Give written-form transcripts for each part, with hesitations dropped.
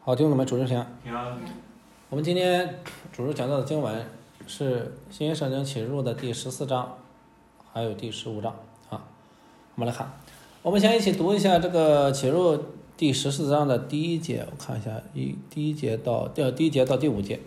好，弟兄姊妹，主日平安。 平安。 我们今天主日讲到的经文是新约圣经启示录的第14章，还有第15章啊。我们来看，我们先一起读一下这个启示录第14章的第一节，我看一下，第一节到第5节。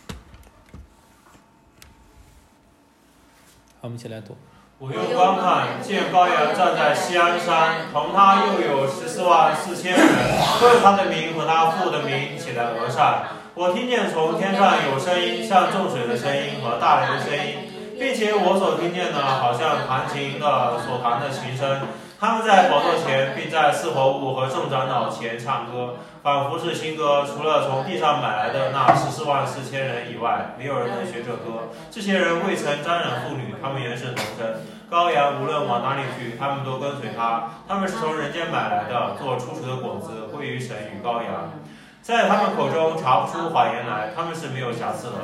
好，我们一起来读。 我又观看，见羔羊站在锡安山，同他又有144000人，都有他的名和他父的名写在额上。我听见从天上有声音，像众水的声音和大雷的声音，并且我所听见的，好像弹琴的所弹的琴声。他们在宝座前，并在四活物和众长老前唱歌，仿佛是新歌。除了从地上买来的那144000人以外，没有人能学这歌。这些人未曾沾染妇女，他们原是童贞。羔羊无论往哪里去，他们都跟随他。他们是从人间买来的，做出熟的果子，归于神与羔羊。在他们口中查不出谎言来，他们是没有瑕疵的。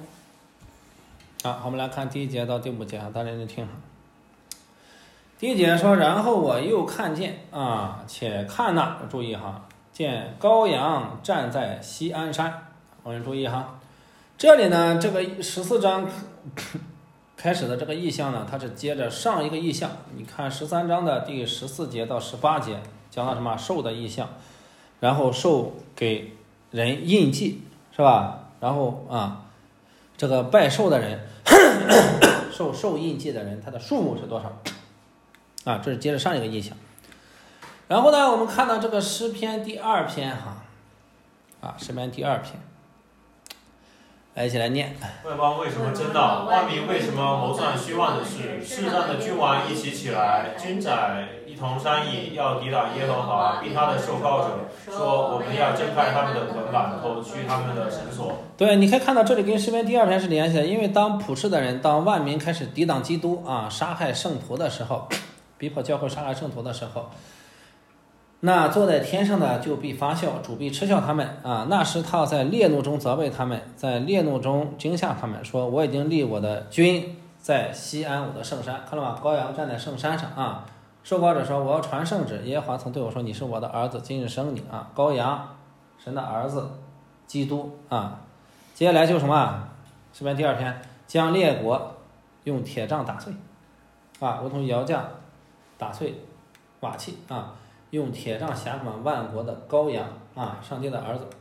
好，我们来看第1节到第5节啊，大家认真听哈。第1节说，然后我又看见且看呐，注意哈，见羔羊站在锡安山。我们注意哈，这里呢，这个14章开始的这个意象呢，它是接着上一个意象。你看13章的第14节到18节讲到什么？兽的意象，然后兽给人印记，是吧？然后这个拜兽的人受印记的人，他的数目是多少？这是接着上一个意象。然后呢，我们看到这个诗篇第2篇诗篇第2篇，来一起来念。 外邦为什么争闹？万民为什么谋算虚妄的事？世上的君王一起起来，军宰一同商议，要抵挡耶和华，逼他的受膏者，说：我们要挣开他们的捆绑，脱去他们的绳索。 对，你可以看到这里跟诗篇第2篇是联系的，因为当普世的人，当万民开始抵挡基督杀害圣徒的时候，逼迫教会杀害圣徒的时候，那坐在天上的就必发笑，主必嗤笑他们那时他在烈怒中责备他们，在烈怒中惊吓他们，说：我已经立我的君在锡安我的圣山。看了吗？羔羊站在圣山上受膏者说：我要传圣旨，耶和华曾对我说：你是我的儿子，今日生你羔羊，神的儿子，基督接下来就什么？诗篇第2篇，将列国用铁杖打碎如同窑匠打碎瓦器用铁杖辖管万国的羔羊上帝的儿子。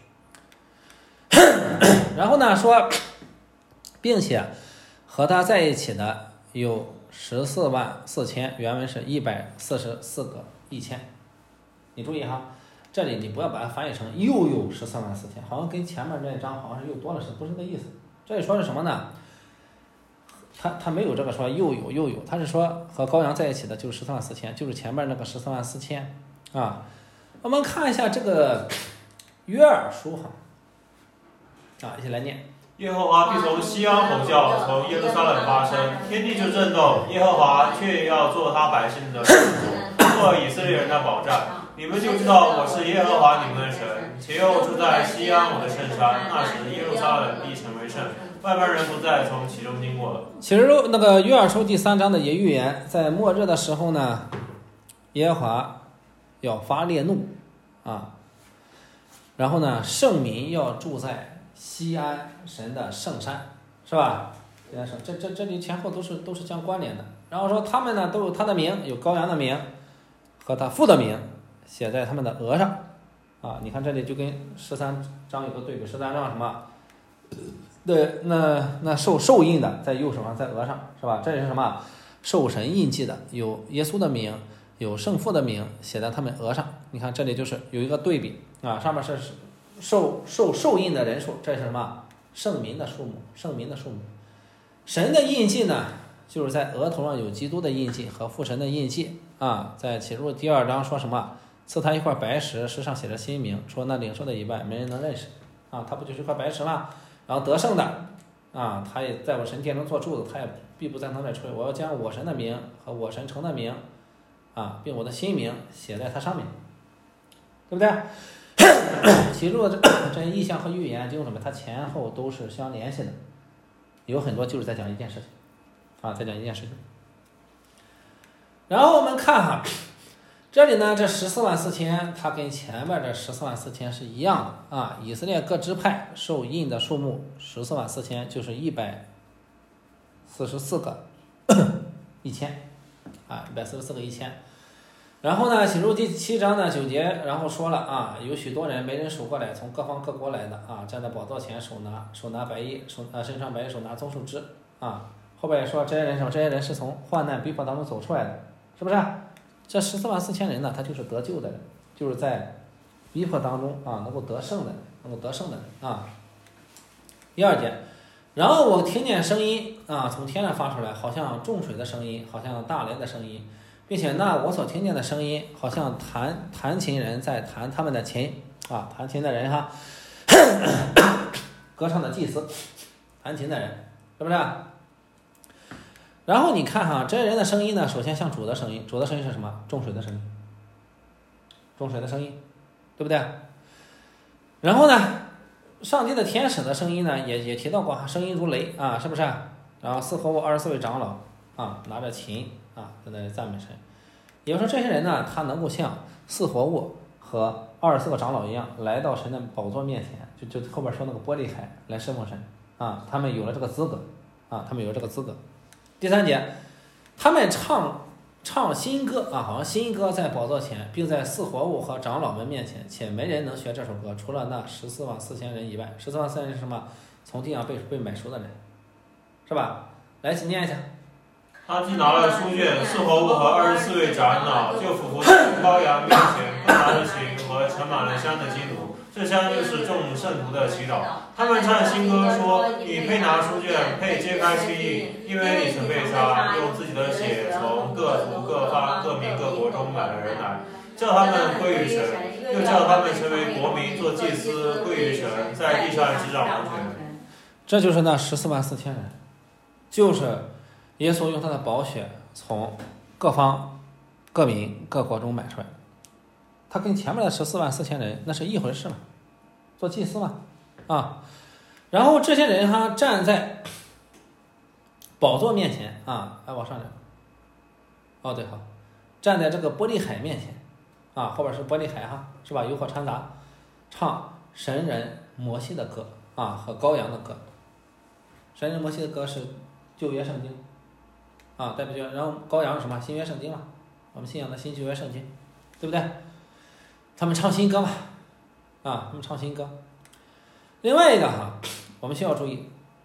然后呢说，并且和他在一起的有144000，原文是144个1000。你注意哈，这里你不要把它翻译成又有144000，好像跟前面那一章好像是又多了，不是这个意思。这里说是什么呢？他没有这个说又有，他是说和羔羊在一起的就是144000，就是前面那个144000我们看一下这个约珥书一起来念。 耶和华必从锡安吼叫，从耶路撒冷发声，天地就震动。耶和华却要做他百姓的圣主，做以色列人的保障。你们就知道我是耶和华你们的神，且又住在锡安我的圣山。那时耶路撒冷必成为圣，外邦人不再从其中经过了。 其实那个约珥书第3章的也预言，在末日的时候呢，耶和华要发烈怒然后呢，圣民要住在锡安神的圣山，是吧？这里前后都是相关联的。然后说他们呢都有他的名，有羔羊的名和他父的名写在他们的额上你看这里就跟13章有个对比。13章什么？对，那受印的在右手上，在额上，是吧？这里是什么？受神印记的，有耶稣的名，有圣父的名写在他们额上。你看这里就是有一个对比上面是受印的人数，这是什么？圣民的数目。神的印记呢，就是在额头上有基督的印记和父神的印记在启示录第2章说什么？赐他一块白石，石上写着新名，说那领受的以外没人能认识他不就是一块白石吗？然后得胜的他也在我神殿中做柱子，他也必不再能再吹。我要将我神的名和我神城的名并我的新名写在它上面，对不对？启示录的这些意象和预言，就什么？它前后都是相联系的，有很多就是在讲一件事情在讲一件事情。然后我们看这里呢，这144000，它跟前面这144000是一样的啊。以色列各支派受印的数目144000，就是144个1000啊，144个1000。然后呢，启示录第7章呢9节，然后说了啊，有许多人没人数过来，从各方各国来的啊，站在宝座前，手拿白衣，身上白衣，手拿棕树枝啊。后边也说这些人什么？这些人是从患难逼迫当中走出来的，是不是？这144000人呢，他就是得救的人，就是在逼迫当中啊能够得胜的人啊。第2节，然后我听见声音啊从天上发出来，好像众水的声音，好像大雷的声音，并且那我所听见的声音，好像弹琴人在弹他们的琴啊，弹琴的人哈，歌唱的祭司，弹琴的人，是不是？然后你看哈，这些人的声音呢，首先像主的声音，主的声音是什么？众水的声音，众水的声音，对不对？然后呢，上帝的天使的声音呢，也提到过，声音如雷啊，是不是？然后4活物24位长老啊，拿着琴啊，在那里赞美神。也就是说，这些人呢，他能够像4活物和24个长老一样，来到神的宝座面前，就后边说那个玻璃海来侍奉神啊，他们有了这个资格啊，他们有了这个资格。第3节，他们唱新歌啊，好像新歌在宝座前，并在4活物和长老们面前，且没人能学这首歌，除了那144000人以外。144000人是什么？从地上被买赎的人，是吧？来，请念一下。 他既拿了书卷，4活物和24位长老就俯伏在羔羊面前，各拿着琴和盛满了香的金炉，这香就是众圣徒的祈祷。他们唱新歌说：你配拿书卷，配揭开其印，因为你曾被杀，用自己的血从各族各方各民各国中买了人来，叫他们归于神，又叫他们成为国民，做祭司，归于神，在地上执掌王权。 这就是那144000人，就是耶稣用他的宝血从各方各民各国中买出来的。他跟前面的144000人那是一回事嘛，做祭司嘛啊。然后这些人他站在宝座面前啊，来往上讲，哦对好，站在这个玻璃海面前啊，后边是玻璃海哈，是吧？有火掺杂，唱神人摩西的歌啊和羔羊的歌。神人摩西的歌是旧约圣经啊，代表旧约，然后羔羊是什么？新约圣经嘛，我们信仰的新旧约圣经，对不对？他们唱新歌嘛，啊，他们唱新歌。另外一个哈，我们需要注意，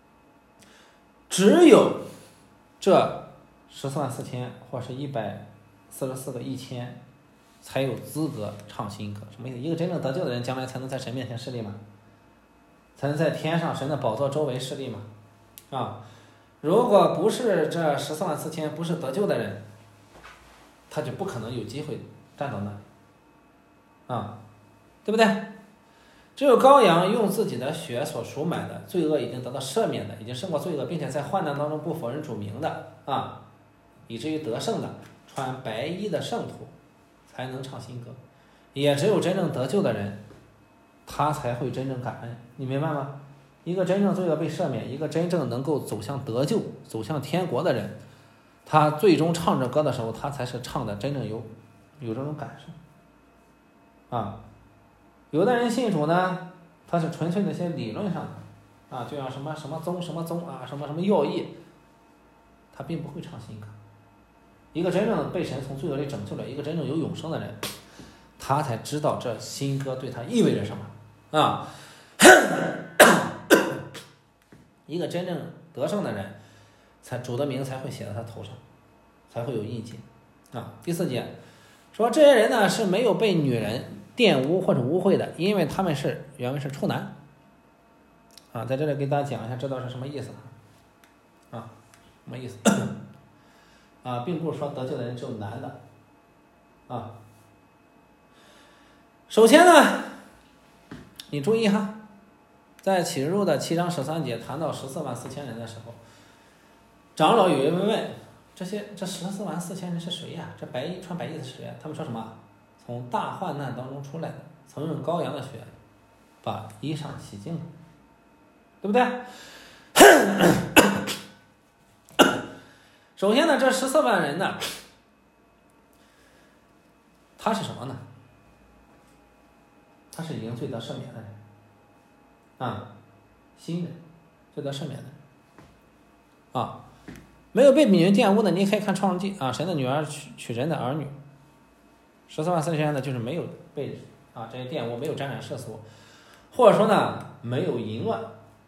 只有这144000或是144个1000才有资格唱新歌。什么意思？一个真正得救的人，将来才能在神面前侍立嘛，才能在天上神的宝座周围侍立嘛，啊。如果不是这144000不是得救的人，他就不可能有机会站到那里。啊，对不对？只有羔羊用自己的血所赎买的，罪恶已经得到赦免的，已经胜过罪恶，并且在患难当中不否认主名的啊，以至于得胜的，穿白衣的圣徒，才能唱新歌。也只有真正得救的人，他才会真正感恩。你明白吗？一个真正罪恶被赦免，一个真正能够走向得救、走向天国的人，他最终唱着歌的时候，他才是唱的真正有这种感受。啊，有的人信主呢，他是纯粹的一些理论上的，啊，就像什么宗啊，什么要义，他并不会唱新歌。一个真正被神从罪恶里拯救了，一个真正有永生的人，他才知道这新歌对他意味着什么啊。一个真正得胜的人，主的名才会写在他头上，才会有印记啊。第4节说，这些人呢是没有被女人玷污或者污秽的，因为他们原文是处男啊。在这里给大家讲一下，这道是什么意思啊？什么意思啊？并不是说得救的人只有男的啊。首先呢，你注意哈，在启示录的7章13节谈到144000人的时候，长老有一位问，这144000人是谁呀？这穿白衣的是谁呀？他们说什么？从大患难当中出来的，曾用羔羊的血把衣裳洗净了，对不对？首先呢，这14万人呢， 他是什么呢？他是已经罪得赦免的人啊，新人，罪得赦免的人啊，没有被女人玷污的，你可以看创世纪啊，神的女儿娶人的儿女，14万4千呢，就是没有被这些玷污，没有沾染世俗，或者说呢没有淫乱。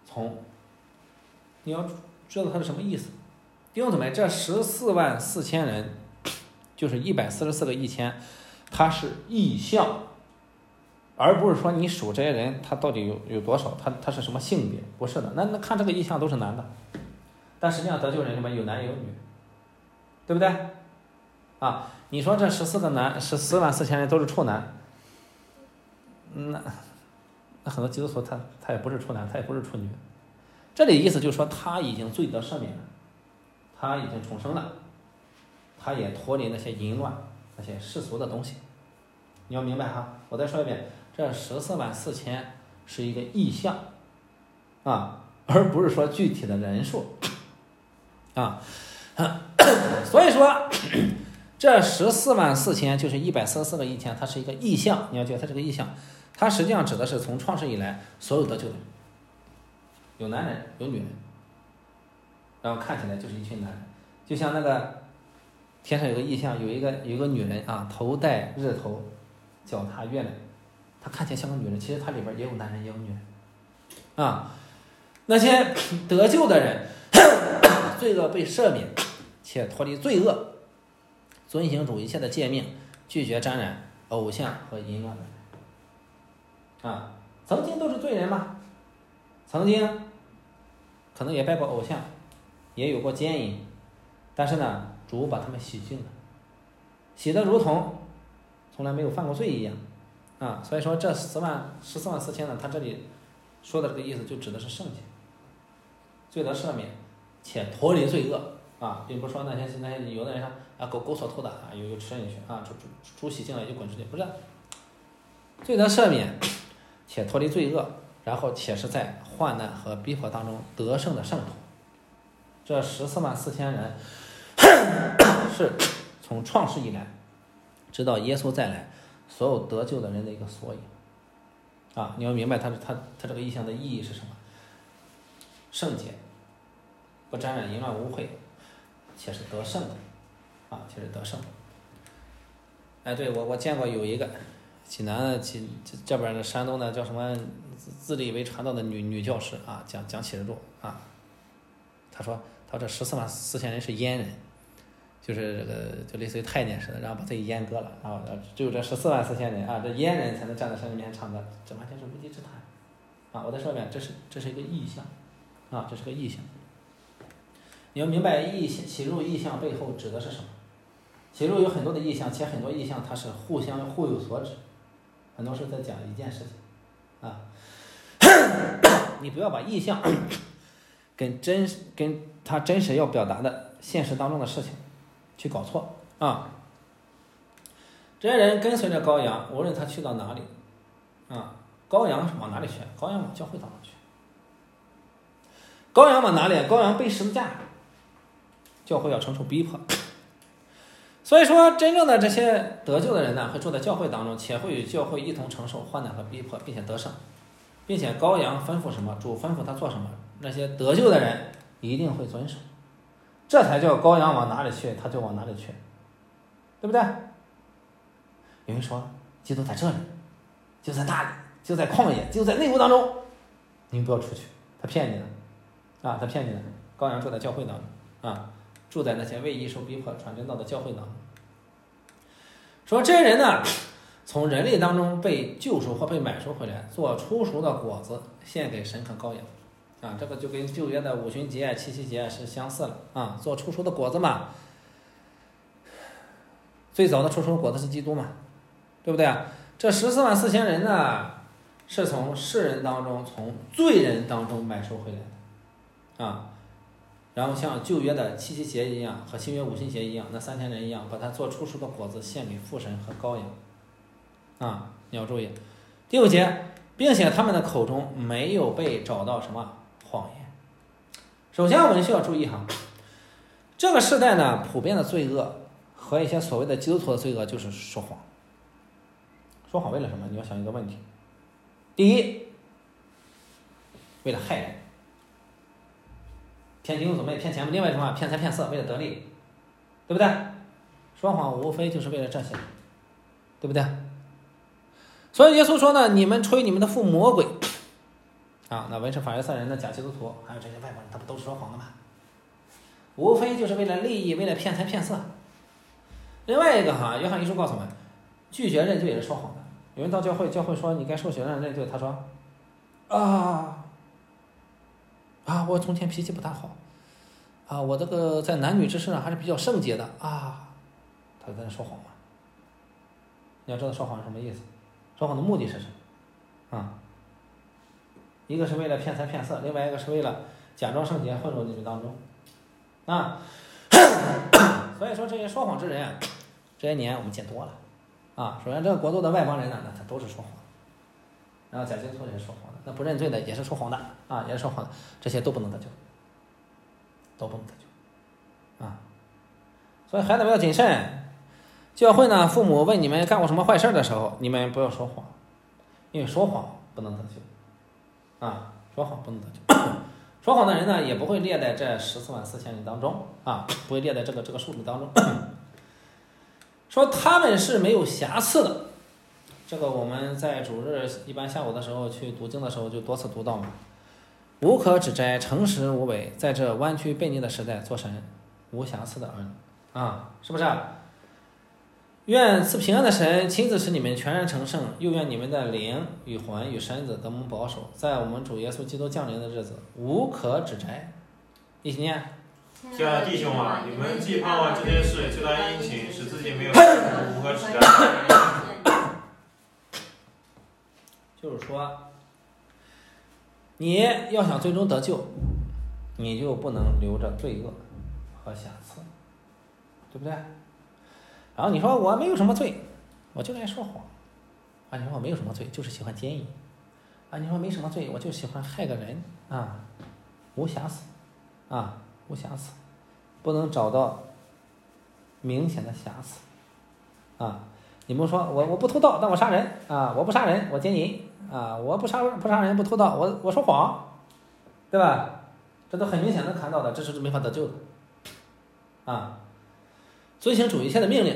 你要知道它是什么意思，弟兄姊妹，这14万4千人就是144个1000，它是意象，而不是说你数这些人他到底有多少，他是什么性别，不是的，那看这个意象都是男的，但实际上得救人里面有男也有女，对不对啊？你说这14万4千人都是处男，那很多基督徒他也不是处男，他也不是处女。这里意思就是说他已经罪得赦免了，他已经重生了，他也脱离那些淫乱那些世俗的东西。你要明白哈，我再说一遍，这14万4千是一个意象啊，而不是说具体的人数啊。所以说这14万4千就是144个1000，它是一个意象。你要觉得它是个意象，它实际上指的是从创世以来所有得救的人，有男人有女人，然后看起来就是一群男人，就像那个天上有个意象，有一个女人啊，头戴日头，脚踏月亮，她看起来像个女人，其实她里边也有男人也有女人啊。那些得救的人，罪恶被赦免，且脱离罪恶，遵行主一切的诫命，拒绝沾染偶像和淫乱的人啊，曾经都是罪人嘛，曾经可能也拜过偶像，也有过奸淫，但是呢，主把他们洗净了，洗得如同从来没有犯过罪一样啊。所以说这14万4千呢，他这里说的这个意思就指的是圣洁，罪得赦免且脱离罪恶啊，并不是说那些有的人说狗所吐的有吃进去啊，猪洗净了就滚出去，不是，罪得赦免且脱离罪恶，然后且是在患难和逼迫当中得胜的圣徒。这14万4千人是从创世以来直到耶稣再来所有得救的人的一个缩影啊！你要明白他这个意象的意义是什么？圣洁，不沾染淫乱污秽，且是得胜的啊，且是得胜的。哎，对，我见过有一个济南这边的山东的叫什么自立为传道的女教师啊，讲启示录啊，他说这14万4千人是阉人，就是这个就类似于太监似的，然后把自己阉割了，然后只有这14万4千人啊，这阉人才能站在神面前唱歌，这完全是无稽之谈啊！我在说遍，这是一个意象啊，这是个意象。你要明白启示录意象背后指的是什么？启示录有很多的意象，且很多意象它是互有所指，很多是在讲一件事情啊。你不要把意象跟他真实要表达的现实当中的事情去搞错啊！这些人跟随着羔羊，无论他去到哪里啊，羔羊往哪里去？羔羊往教会当中去。羔羊往哪里？羔羊背十字架，教会要承受逼迫。所以说，真正的这些得救的人呢，会住在教会当中，且会与教会一同承受患难和逼迫，并且得胜，并且羔羊吩咐什么，主吩咐他做什么，那些得救的人一定会遵守。这才叫羔羊往哪里去，他就往哪里去，对不对？有人说，基督在这里，就在那里，就在旷野，就在内屋当中，你们不要出去，他骗你的啊，他骗你的。羔羊住在教会当中啊，住在那些为义受逼迫传真道的教会当中。说这些人呢，从人类当中被救赎或被买赎回来，做初熟的果子献给神和羔羊啊，这个就跟旧约的五旬节、七夕节是相似了啊，做初熟的果子嘛。最早的初熟果子是基督嘛，对不对啊？这14万4千人呢，是从世人当中、从罪人当中买赎回来的啊。然后像旧约的七夕节一样，和新约五旬节一样，那3000人一样，把他做初熟的果子献给父神和羔羊啊。你要注意第5节，并且他们的口中没有被找到什么谎言。首先我们需要注意哈，这个时代呢，普遍的罪恶和一些所谓的基督徒的罪恶就是说谎说谎为了什么？你要想一个问题。第一，为了害人，骗金子妹骗钱，另外什么？骗财骗色，为了得利，对不对？说谎无非就是为了这些，对不对？所以耶稣说呢，你们吹你们的父魔鬼啊，那文士法利赛人的假基督徒，还有这些外国人，他不都是说谎的吗？无非就是为了利益，为了骗财骗色。另外一个哈，约翰一书告诉我们，拒绝认罪也是说谎的。有人到教会说你该受洗让认罪，他说我从前脾气不大好啊，我这个在男女之事上还是比较圣洁的啊，他在那说谎吗？你要知道说谎是什么意思，说谎的目的是什么啊？一个是为了骗财骗色，另外一个是为了假装圣洁混入你们当中啊。所以说这些说谎之人啊，这些年我们见多了啊。首先这个国度的外邦人呢，那他都是说谎，然后假基督徒也是说谎的，那不认罪的也是说谎的啊，也是说谎的，这些都不能得救，都不能得救啊。所以孩子们要谨慎。教会呢，父母问你们干过什么坏事的时候，你们不要说谎，因为说谎不能得救啊，说谎不能得救。说谎的人呢，也不会列在这144000人当中啊，不会列在这个数目当中。说他们是没有瑕疵的，这个我们在主日一般下午的时候去读经的时候就多次读到嘛。无可指摘，诚实无伪，在这弯曲悖逆的时代做神无瑕疵的儿女啊，是不是啊？愿赐平安的神亲自使你们全然成圣，又愿你们的灵与魂与身子得蒙保守，在我们主耶稣基督降临的日子无可指摘。一起念。 亲爱的弟兄啊，你们既盼望这件事，就当殷勤，使自己没有无可指摘。 就是说，你要想最终得救，你就不能留着罪恶和瑕疵，对不对？然后你说我没有什么罪，我就爱说谎啊。你说我没有什么罪，就是喜欢奸淫啊。你说没什么罪，我就喜欢害个人啊，无瑕疵啊，无瑕疵，不能找到明显的瑕疵啊。你们说我不偷盗，但我杀人啊，我不杀人，我奸淫啊，我不杀人不偷盗，我说谎，对吧？这都很明显能看到的，这是没法得救的啊。遵行主一切的命令，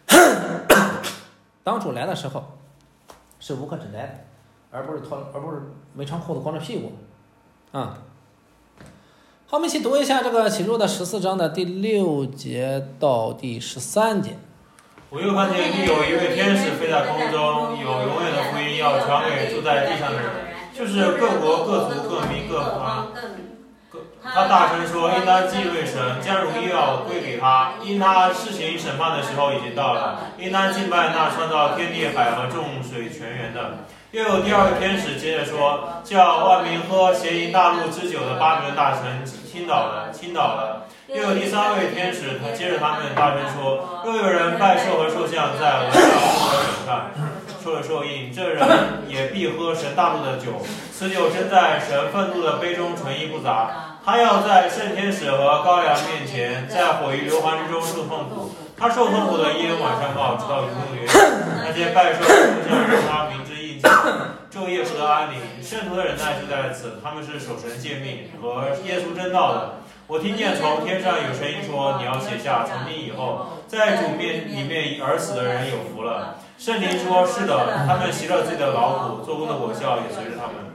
当主来的时候是无可指摘的，而不是没穿裤子光着屁股啊。好，我们一起读一下这个启示录的14章的第6节到第13节。 我又看见必有一位天使飞在空中，有永远的福音要传给住在地上的人，就是各国各族各民各方。他大声说，应当敬畏神，将荣耀归给他，因他施行审判的时候已经到了，应当敬拜那创造天地海和众水泉源的。又有第二位天使接着说，叫万民喝邪淫大陆之久的巴比伦大城倾倒了。又有第三位天使接着他们大声说，又有人拜兽和兽像，在额上和手上受了兽印，这人也必喝神大陆的酒，此酒真在神愤怒的杯中纯一不杂。他要在圣天使和羔羊面前，在火与硫磺之中受痛苦。他受痛苦的一人晚上报，直到永远。那些拜兽的兽像让他明知印记，昼夜不得安宁。圣徒的忍耐就在此，他们是守神诫命和耶稣真道的。我听见从天上有声音说，你要写下，从今以后，在主面里面而死的人有福了。圣灵说，是的，他们习了自己的劳苦，做工的果效也随着他们。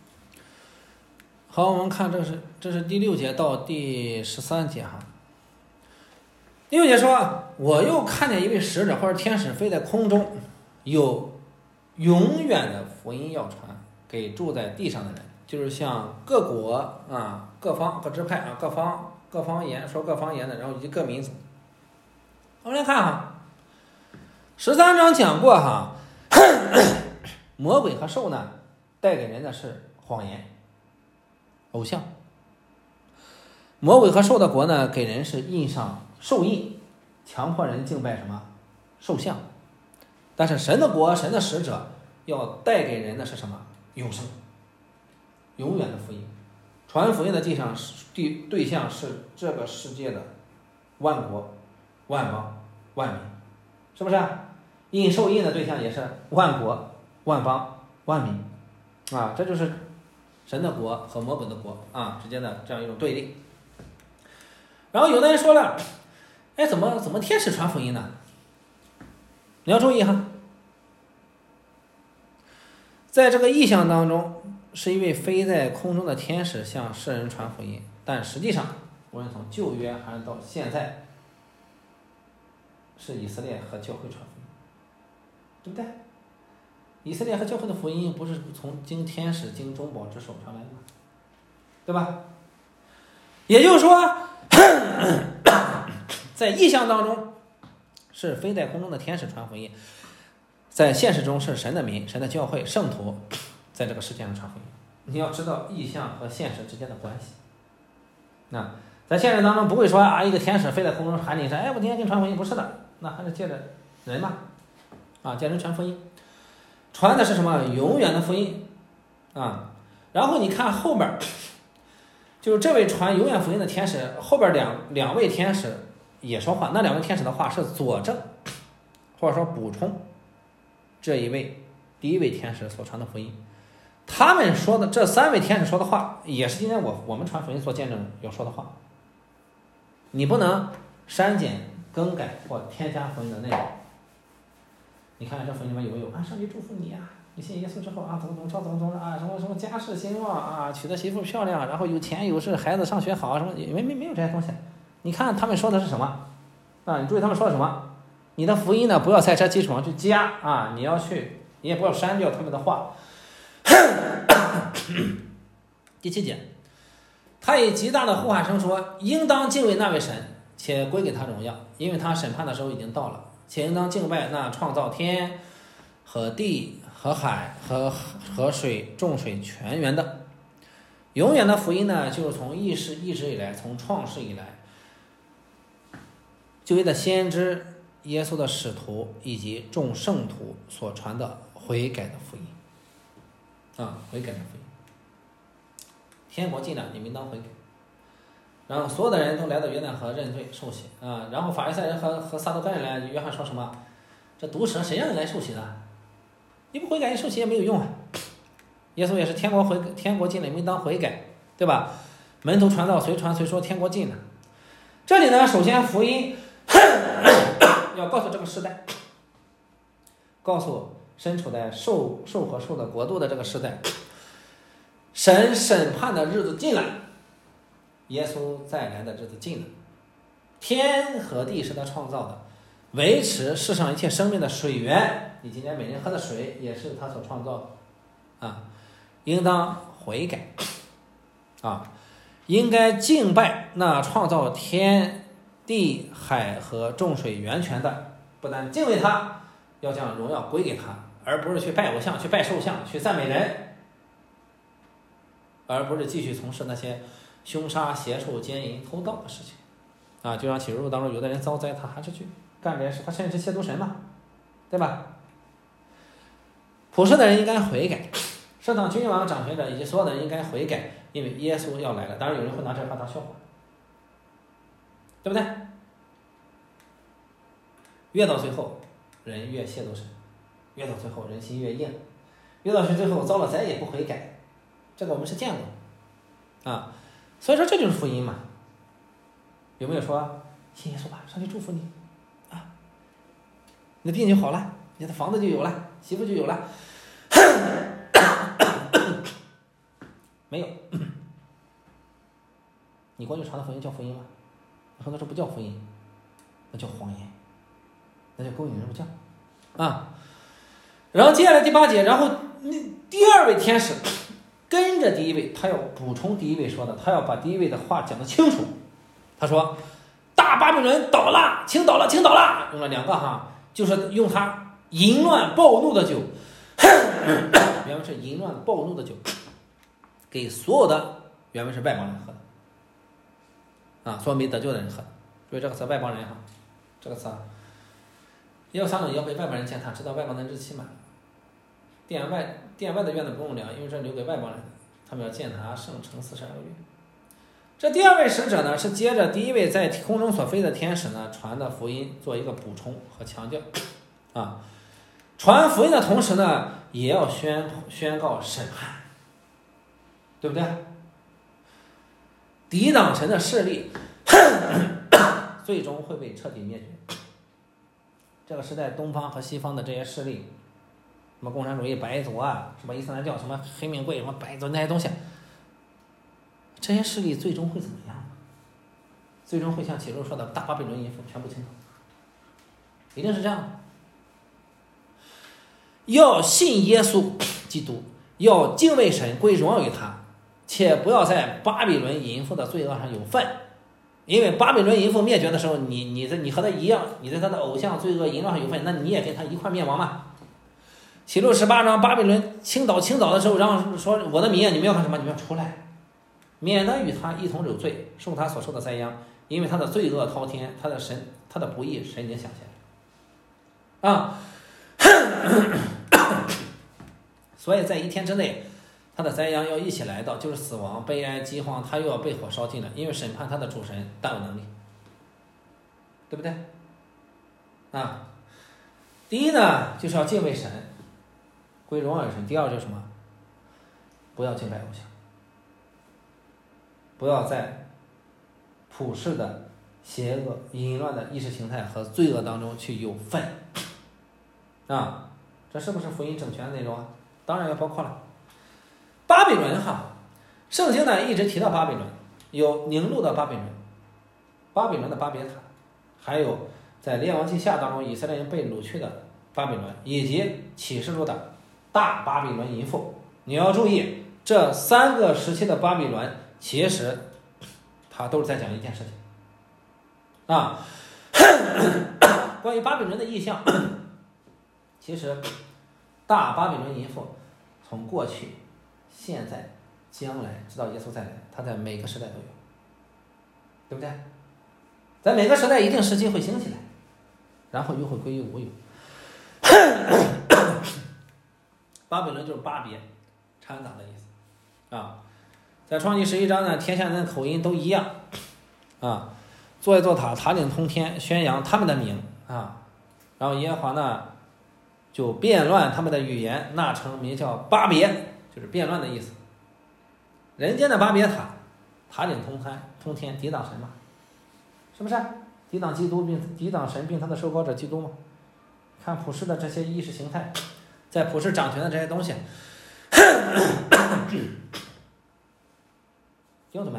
好，我们看这是第6节到第13节哈。第6节说，我又看见一位使者或者天使飞在空中，有永远的福音要传给住在地上的人，就是像各国啊、各方各支派啊、各方言说各方言的，然后以及各民族。我们来看哈，13章讲过哈，魔鬼和兽呢带给人的是谎言。偶像，魔鬼和兽的国呢，给人是印上兽印，强迫人敬拜什么兽像。但是神的国，神的使者要带给人的是什么？永生，永远的福音。传福音的对象是这个世界的万国、万邦、万民，是不是？ 印受印的对象也是万国、万邦、万民啊，这就是神的国和魔鬼的国啊之间的这样一种对立。然后有的人说了，哎，怎么天使传福音呢？你要注意哈，在这个意象当中，是一位飞在空中的天使向世人传福音，但实际上，无论从旧约还是到现在，是以色列和教会传福音，对不对？以色列和教会的福音不是从经天使、经中保之手传来的吗？对吧？也就是说，在意象当中是飞在空中的天使传福音，在现实中是神的民、神的教会、圣徒在这个世界上传福音。你要知道意象和现实之间的关系。那在现实当中不会说啊，一个天使飞在空中喊你说，哎，我今天给你传福音，不是的，那还是借着人嘛，啊，借人传福音，传的是什么？永远的福音啊。然后你看后边，就是这位传永远福音的天使，后边两位天使也说话，那两位天使的话是佐证，或者说补充这一位第一位天使所传的福音。他们说的这三位天使说的话，也是今天我们传福音所见证要说的话。你不能删减、更改或添加福音的内容。你看这福音里面有没有啊？上帝祝福你呀、你信耶稣之后啊，怎么啊，什么家世兴旺啊，娶的媳妇漂亮，然后有钱有势，孩子上学好，什么没有这些东西。你看他们说的是什么啊？你注意他们说的什么？你的福音呢，不要在这基础上去加啊，你也不要删掉他们的话。第7节，他以极大的呼喊声说，应当敬畏那位神，且归给他荣耀，因为他审判的时候已经到了，且应当敬拜那创造天和地和海和河水众水泉源的。永远的福音呢，就是从一直以来，从创世以来，旧约的先知、耶稣的使徒以及众圣徒所传的悔改的福音啊，悔改的福音。天国近了，你们应当悔改。然后所有的人都来到约旦河认罪受洗啊。然后法利赛人和撒都该人来，约翰说什么？这毒蛇谁让你来受洗的？你不悔改，你受洗也没有用啊。耶稣也是天国近了，你们应当悔改，对吧？门徒传道，随传随说，天国近了。这里呢，首先福音要告诉这个时代，告诉身处在受和受的国度的这个时代，神审判的日子近了，耶稣再来的日子近了。天和地是他创造的，维持世上一切生命的水源，你今天每人喝的水也是他所创造的啊，应当悔改啊，应该敬拜那创造天地海和众水源泉的，不但敬畏他，要将荣耀归给他，而不是去拜偶像、去拜兽像、去赞美人，而不是继续从事那些凶杀、邪术、奸淫、偷盗的事情啊。就像启示录当中有的人遭灾，他还是去干这些事，他甚至亵渎神嘛，对吧？普世的人应该悔改，社长、君王、掌权者以及所有的人应该悔改，因为耶稣要来了。当然有人会拿这话当笑话，对不对？越到最后人越亵渎神，越到最后人心越硬，越到最后遭了灾也不悔改，这个我们是见过啊。所以说这就是福音嘛。有没有说信耶稣吧，上帝祝福你啊，你的病就好了，你的房子就有了，媳妇就有了？没有。你过去传的福音叫福音吗？很多时候不叫福音，那叫谎言，那叫勾引人入教啊。然后接下来第8节，然后第二位天使跟着第一位，他要补充第一位说的，他要把第一位的话讲得清楚。他说大巴比伦倒了，倾倒了，倾倒了，用了2个哈，就是用他淫乱暴怒的酒，原文是淫乱暴怒的酒，给所有的原文是外邦人喝的啊，所有没得救的人喝的。所以这个词外邦人哈，这个词啊，也有3种要被外邦人践踏，直到外邦人日期满了。殿外的院子不用量，因为这留给外邦人的，他们要践踏圣城42个月。这第2位使者呢，是接着第一位在空中所飞的天使呢传的福音做一个补充和强调啊。 传福音的同时呢，也要宣告审判，对不对？抵挡神的势力最终会被彻底灭绝。这个时代东方和西方的这些势力，什么共产主义、白族啊，什么伊斯兰教、什么黑命贵、什么白族那些东西，这些势力最终会怎么样？最终会像启示录说的大巴比伦淫妇全部倾倒，一定是这样的。要信耶稣基督，要敬畏神，归荣耀于他，且不要在巴比伦淫妇的罪恶上有份，因为巴比伦淫妇灭绝的时候，你和他一样，你在他的偶像罪恶淫乱上有份，那你也跟他一块灭亡嘛。启示录18章，巴比伦倾倒的时候，然后说我的民，你们要干什么？你们要出来，免得与他一同有罪，受他所受的灾殃，因为他的罪恶滔天，他的不义，神已经想起来了啊。所以在一天之内，他的灾殃要一起来到，就是死亡、悲哀、饥荒，他又要被火烧尽了，因为审判他的主神大有能力，对不对？啊，第一呢，就是要敬畏神，归荣耀于神；第二就是什么？不要敬拜偶像，不要在普世的邪恶、淫乱的意识形态和罪恶当中去有份啊！这是不是福音整全的内容啊？当然要包括了。巴比伦哈，圣经呢一直提到巴比伦，有宁录的巴比伦，巴比伦的巴别塔，还有在列王记下当中以色列人被掳去的巴比伦，以及启示录的大巴比伦淫妇。你要注意，这3个时期的巴比伦，其实它都是在讲一件事情啊。关于巴比伦的意象，其实大巴比伦淫妇从过去、现在、将来直到耶稣再来，它在每个时代都有，对不对？在每个时代一定时期会兴起来，然后又会归于无有。巴比伦就是巴别，掺杂的意思啊。在创记11章呢，天下人的口音都一样啊，做一座塔，塔顶通天，宣扬他们的名啊。然后耶和华呢就变乱他们的语言，纳成名叫巴别，就是变乱的意思。人间的巴别塔，塔顶通天，抵挡神嘛，是不是？抵挡基督，并抵挡神，并他的受膏者基督嘛。看普世的这些意识形态，在普世掌权的这些东西，弟兄姊妹，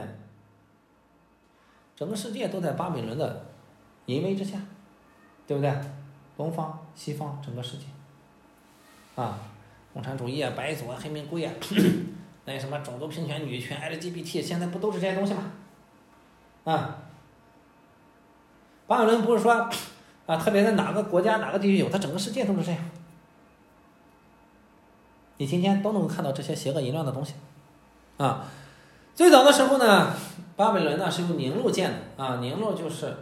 整个世界都在巴比伦的淫威之下，对不对？东方、西方，整个世界啊，共产主义啊、白左啊、黑命贵啊，那什么种族平权、女权、LGBT， 现在不都是这些东西吗？啊，巴比伦不是说啊，特别在哪个国家、哪个地区有，它整个世界都是这样。你今天都能够看到这些邪恶淫乱的东西啊。最早的时候呢，巴比伦呢是由宁录建的啊，宁录就是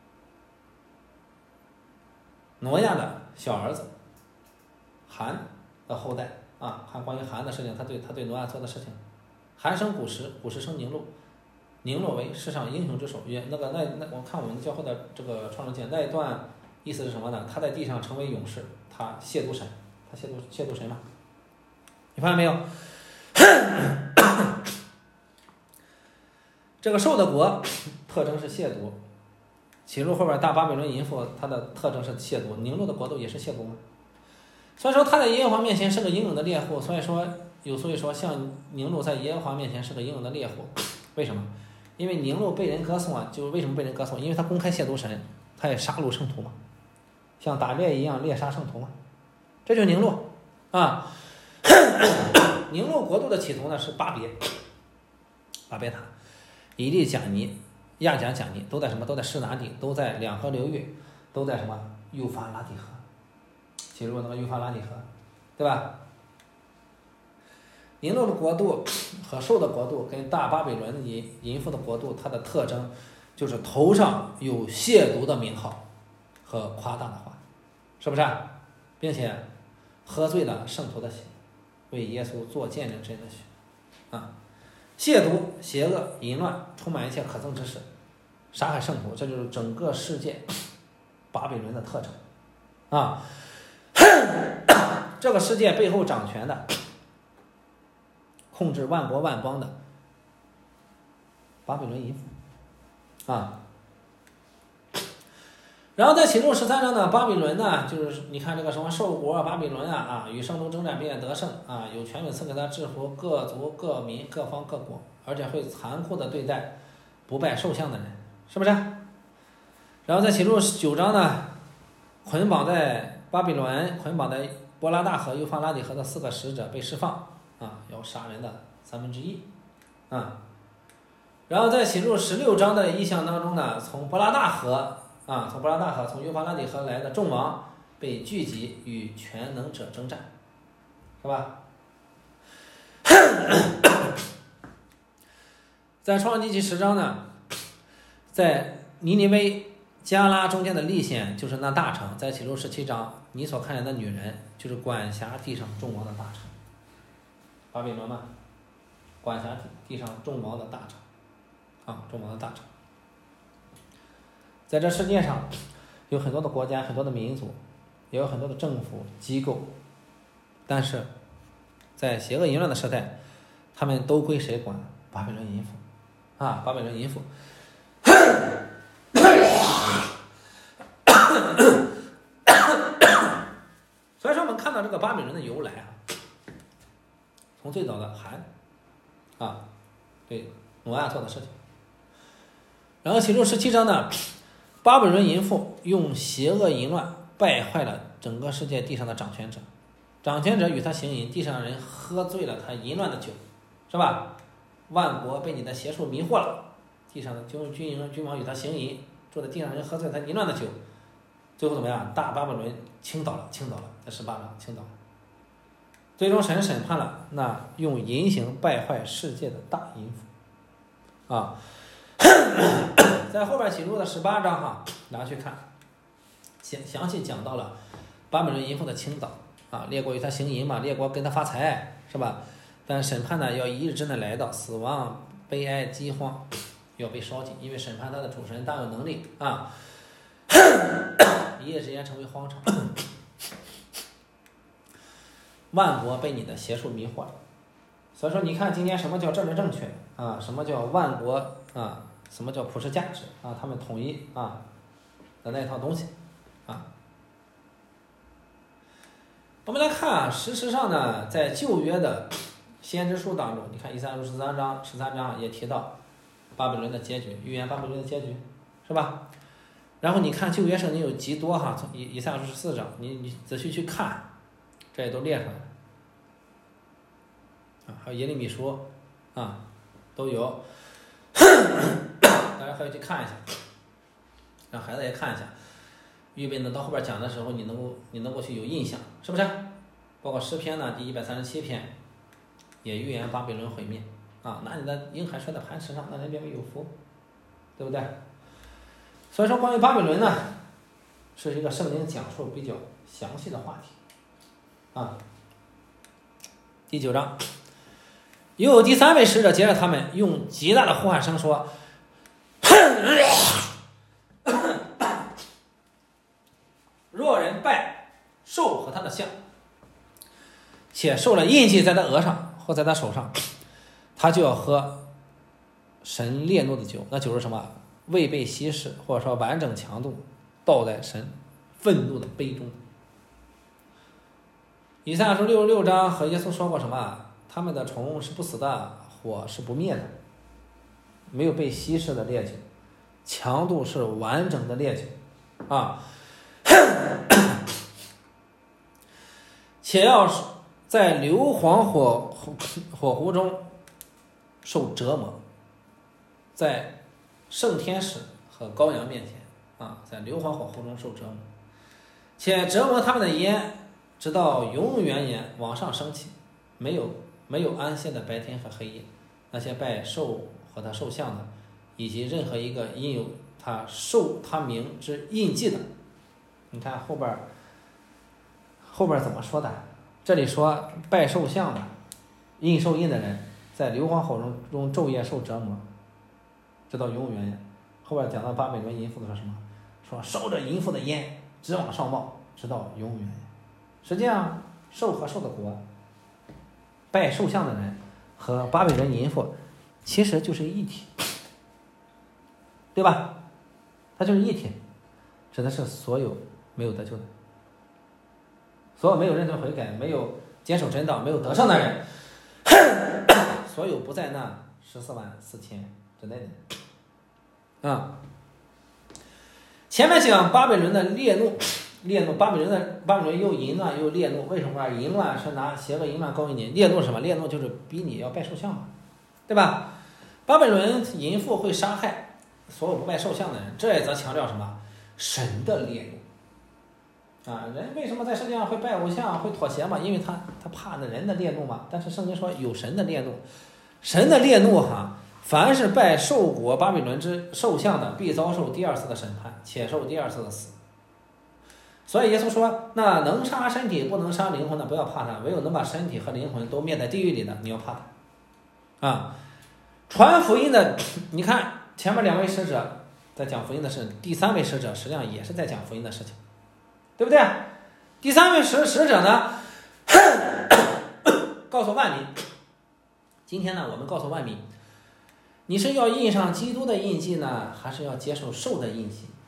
挪亚的小儿子韩的后代啊。看关于韩的事情，他对挪亚做的事情，韩生古时，古时生宁录，宁录为世上英雄之首。我看我们教会的这个创世纪那一段意思是什么呢？他在地上成为勇士，他亵渎神，他亵渎神嘛？你发现没有？这个兽的国特征是亵渎，启示录后边大巴比伦淫妇，它的特征是亵渎，宁录的国度也是亵渎嘛。所以说他在耶和华面前是个英勇的猎户，所以说像宁录在耶和华面前是个英勇的猎户。为什么？因为宁录被人歌颂啊，就为什么被人歌颂？因为他公开亵渎神，他也杀戮圣徒嘛，像打猎一样猎杀圣徒嘛，这就是宁录啊。宁录国度的起头呢是巴别塔，以利贾尼、亚甲贾尼都在什么？都在示拿地，都在两河流域，都在什么？幼发拉底河。记住那个幼发拉底河，对吧？宁录的国度和兽的国度跟大巴比伦淫妇的国度，它的特征就是头上有亵渎的名号和夸大的话，是不是？并且喝醉了圣徒的血，为耶稣做见证之人的血啊！亵渎、邪恶、淫乱，充满一切可憎之事，杀害圣徒，这就是整个世界巴比伦的特征啊！ 这个世界背后掌权的，控制万国万邦的巴比伦淫妇啊。然后在启示录13章呢，巴比伦呢，就是你看这个什么兽国巴比伦啊，与圣徒征战并得胜啊，有权柄赐给他制服各族各民各方各国，而且会残酷的对待不拜兽像的人，是不是？然后在启示录9章呢，捆绑在巴比伦、捆绑在伯拉大河、幼发拉底河的4个使者被释放啊，要杀人的1/3啊。然后在启示录16章的意象当中呢，从伯拉大河、从幼发拉底河来的众王被聚集与全能者征战，是吧？在创世纪10章呢，在尼尼微、加拉中间的立县就是那大城。在启示录17章，你所看见的女人就是管辖地上众王的大城，巴比伦嘛，管辖地上众王的大城啊，众王的大城。在这世界上有很多的国家，很多的民族，也有很多的政府机构，但是在邪恶淫乱的时代，他们都归谁管？巴比伦淫妇啊，巴比伦淫妇。所以说我们看到这个巴比伦的由来啊，从最早的韩啊，对挪亚做的事情。然后启示录17章呢，巴比伦淫妇用邪恶淫乱败坏了整个世界地上的掌权者，掌权者与他行淫，地上人喝醉了他淫乱的酒，是吧？万国被你的邪术迷惑了，地上的君王与他行淫，坐在地上人喝醉他淫乱的酒，最后怎么样？大巴比伦倾倒了，在18章倾倒了。最终神审判了那用淫行败坏世界的大淫妇啊。在后边启示录的18章哈，大家去看，详细讲到了巴比伦淫妇的倾倒啊，列国与他行淫嘛，列国跟他发财，是吧？但审判呢要一日之内来到，死亡、悲哀、饥荒要被烧尽，因为审判他的主神大有能力啊，一夜之间成为荒场，万国被你的邪术迷惑了。所以说你看今天什么叫政治正确啊，什么叫万国啊，什么叫普世价值啊，他们统一啊的那一套东西啊。我们来看啊，事实上呢，在旧约的先知书当中，你看以赛亚书13章也提到巴比伦的结局，预言巴比伦的结局，是吧？然后你看旧约圣经有极多哈，从以赛亚书14章，你仔细去看，这也都列出来了啊，还有耶利米书啊都有，大家可以去看一下，让孩子也看一下，预备呢到后边讲的时候，你能够去有印象，是不是？包括诗篇呢第137篇也预言巴比伦毁灭啊，拿你的婴孩摔在磐石上，那人变为有福，对不对？所以说关于巴比伦呢，是一个圣经讲述比较详细的话题啊。第9章，又有第3位使者接着他们，用极大的呼喊声说，若人拜兽和他的像，且受了印记在他额上或在他手上，他就要喝神烈怒的酒。那酒是什么？未被稀释，或者说完整强度倒在神愤怒的杯中。以赛亚书66章和耶稣说过什么？他们的虫是不死的，火是不灭的，没有被稀释的烈酒，强度是完整的烈酒啊。且要在硫磺火湖中受折磨，在圣天使和羔羊面前啊，在硫磺火湖中受折磨，且折磨他们的烟，直到永远也往上升起，没有安歇的白天和黑夜。那些拜兽和他兽像的，以及任何一个印有他兽他名之印记的，你看后边怎么说的？这里说拜兽像的、印兽印的人，在硫磺火中昼夜受折磨，直到永远。后边讲到巴比伦淫妇的说什么？说烧着淫妇的烟，直往上冒，直到永远。 实际上兽和兽的国，拜兽像的人和巴比伦淫妇其实就是一体，对吧？它就是一体，指的是所有没有得救的，所有没有认真悔改、没有坚守真道、没有得胜的人，所有不在那144000之内的人。前面讲巴比伦的烈怒，巴比伦又淫乱又烈怒，为什么？淫乱是拿邪恶淫乱勾引你，烈怒是什么？烈怒就是逼你要拜兽像嘛，对吧？巴比伦淫妇会杀害所有不拜兽像的人，这也则强调什么？神的烈怒啊！人为什么在世界上会拜偶像、会妥协嘛？因为他怕那人的烈怒嘛。但是圣经说有神的烈怒，神的烈怒凡是拜兽国巴比伦之兽像的，必遭受第二次的审判，且受第二次的死。所以耶稣说，那能杀身体不能杀灵魂的，不要怕他；唯有能把身体和灵魂都灭在地狱里的，你要怕他。传福音的，你看前面2位使者在讲福音的事，第3位使者实际上也是在讲福音的事情，对不对？第3位使者呢，告诉万民，今天呢，我们告诉万民，你是要印上基督的印记呢，还是要接受兽的印记？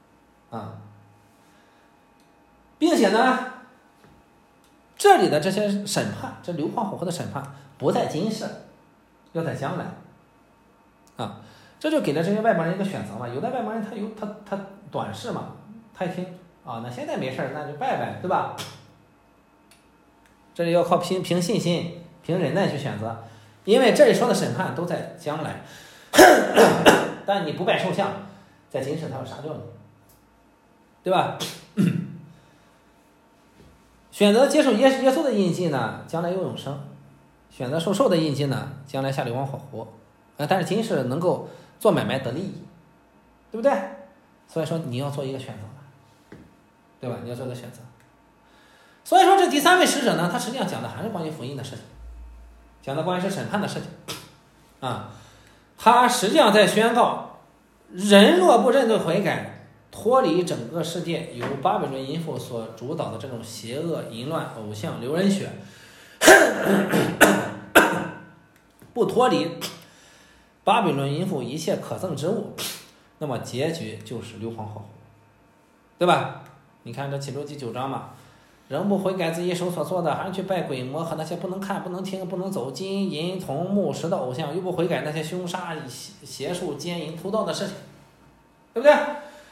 并且呢，这里的这些审判，这硫磺火湖的审判，不在今世，要在将来。这就给了这些外邦人一个选择嘛。有的外邦人他短视嘛，他一听那现在没事那就拜拜，对吧？这里要靠凭信心、凭忍耐去选择，因为这里说的审判都在将来。但你不拜兽像，在今世他要杀掉你，对吧？选择接受耶稣的印记呢，将来有永生；选择受兽的印记呢，将来下硫磺火湖。但是今世能够做买卖得利益，对不对？所以说你要做一个选择，对吧？你要做一个选择。所以说这第3位使者呢，他实际上讲的还是关于福音的事情，讲的关于是审判的事情他实际上在宣告，人若不认罪悔改，脱离整个世界由巴比伦淫妇所主导的这种邪恶淫乱偶像流人血，不脱离巴比伦淫妇一切可憎之物，那么结局就是硫磺火湖，对吧？你看这启示录第9章嘛，人不悔改自己手所做的，还是去拜鬼魔和那些不能看、不能听、不能走金银铜木石的偶像，又不悔改那些凶杀、邪术、奸淫、屠盗的事情，对不对？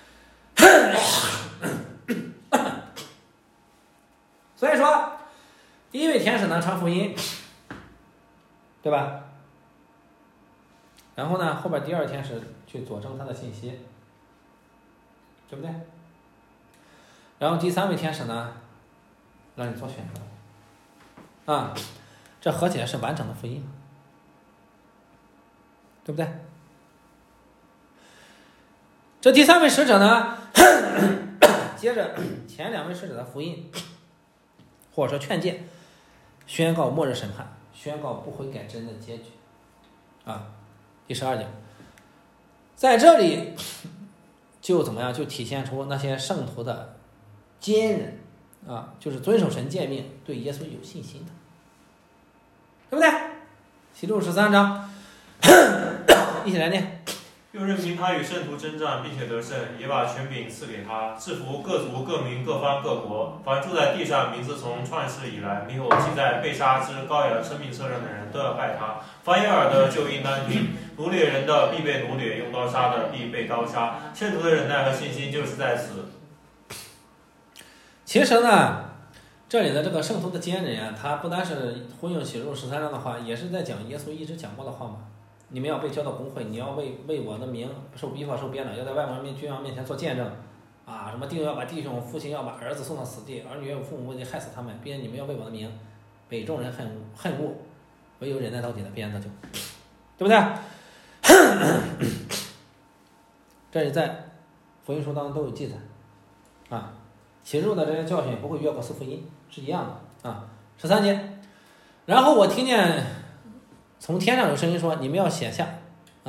所以说，第1位天使呢传福音，对吧？然后呢，后边第2天使去佐证他的信息，对不对？然后第3位天使呢，让你做选择，这合起来是完整的福音，对不对？这第3位使者呢，接着前2位使者的福音，或者说劝诫，宣告末日审判，宣告不悔改之人的结局，第12节，在这里就怎么样？就体现出那些圣徒的坚忍就是遵守神诫命，对耶稣有信心的，对不对？启示录13章，一起来念。 又任凭他与圣徒征战，并且得胜，也把权柄赐给他，制服各族、各民、各方、各国。凡住在地上，名字从创世以来没有记在被杀之羔羊生命册上的人，都要拜他。凡有耳的就应当听。奴掠人的必被奴掠，用刀杀的必被刀杀。圣徒的忍耐和信心就是在此。 其实呢，这里的这个圣徒的坚忍他不单是呼应启示录13章的话，也是在讲耶稣一直讲过的话嘛。你们要被交到公会，你要为我的名受逼迫受鞭打，要在外邦君王面前做见证，什么定要把弟兄父亲要把儿子送到死地，儿女有父母为害死他们，并且你们要为我的名被众人恨恶，唯有忍耐到底的必然得救，对不对？这里在福音书当中都有记载启示录的这些教训不会越过4福音，是一样的13节，然后我听见从天上有声音说，你们要写下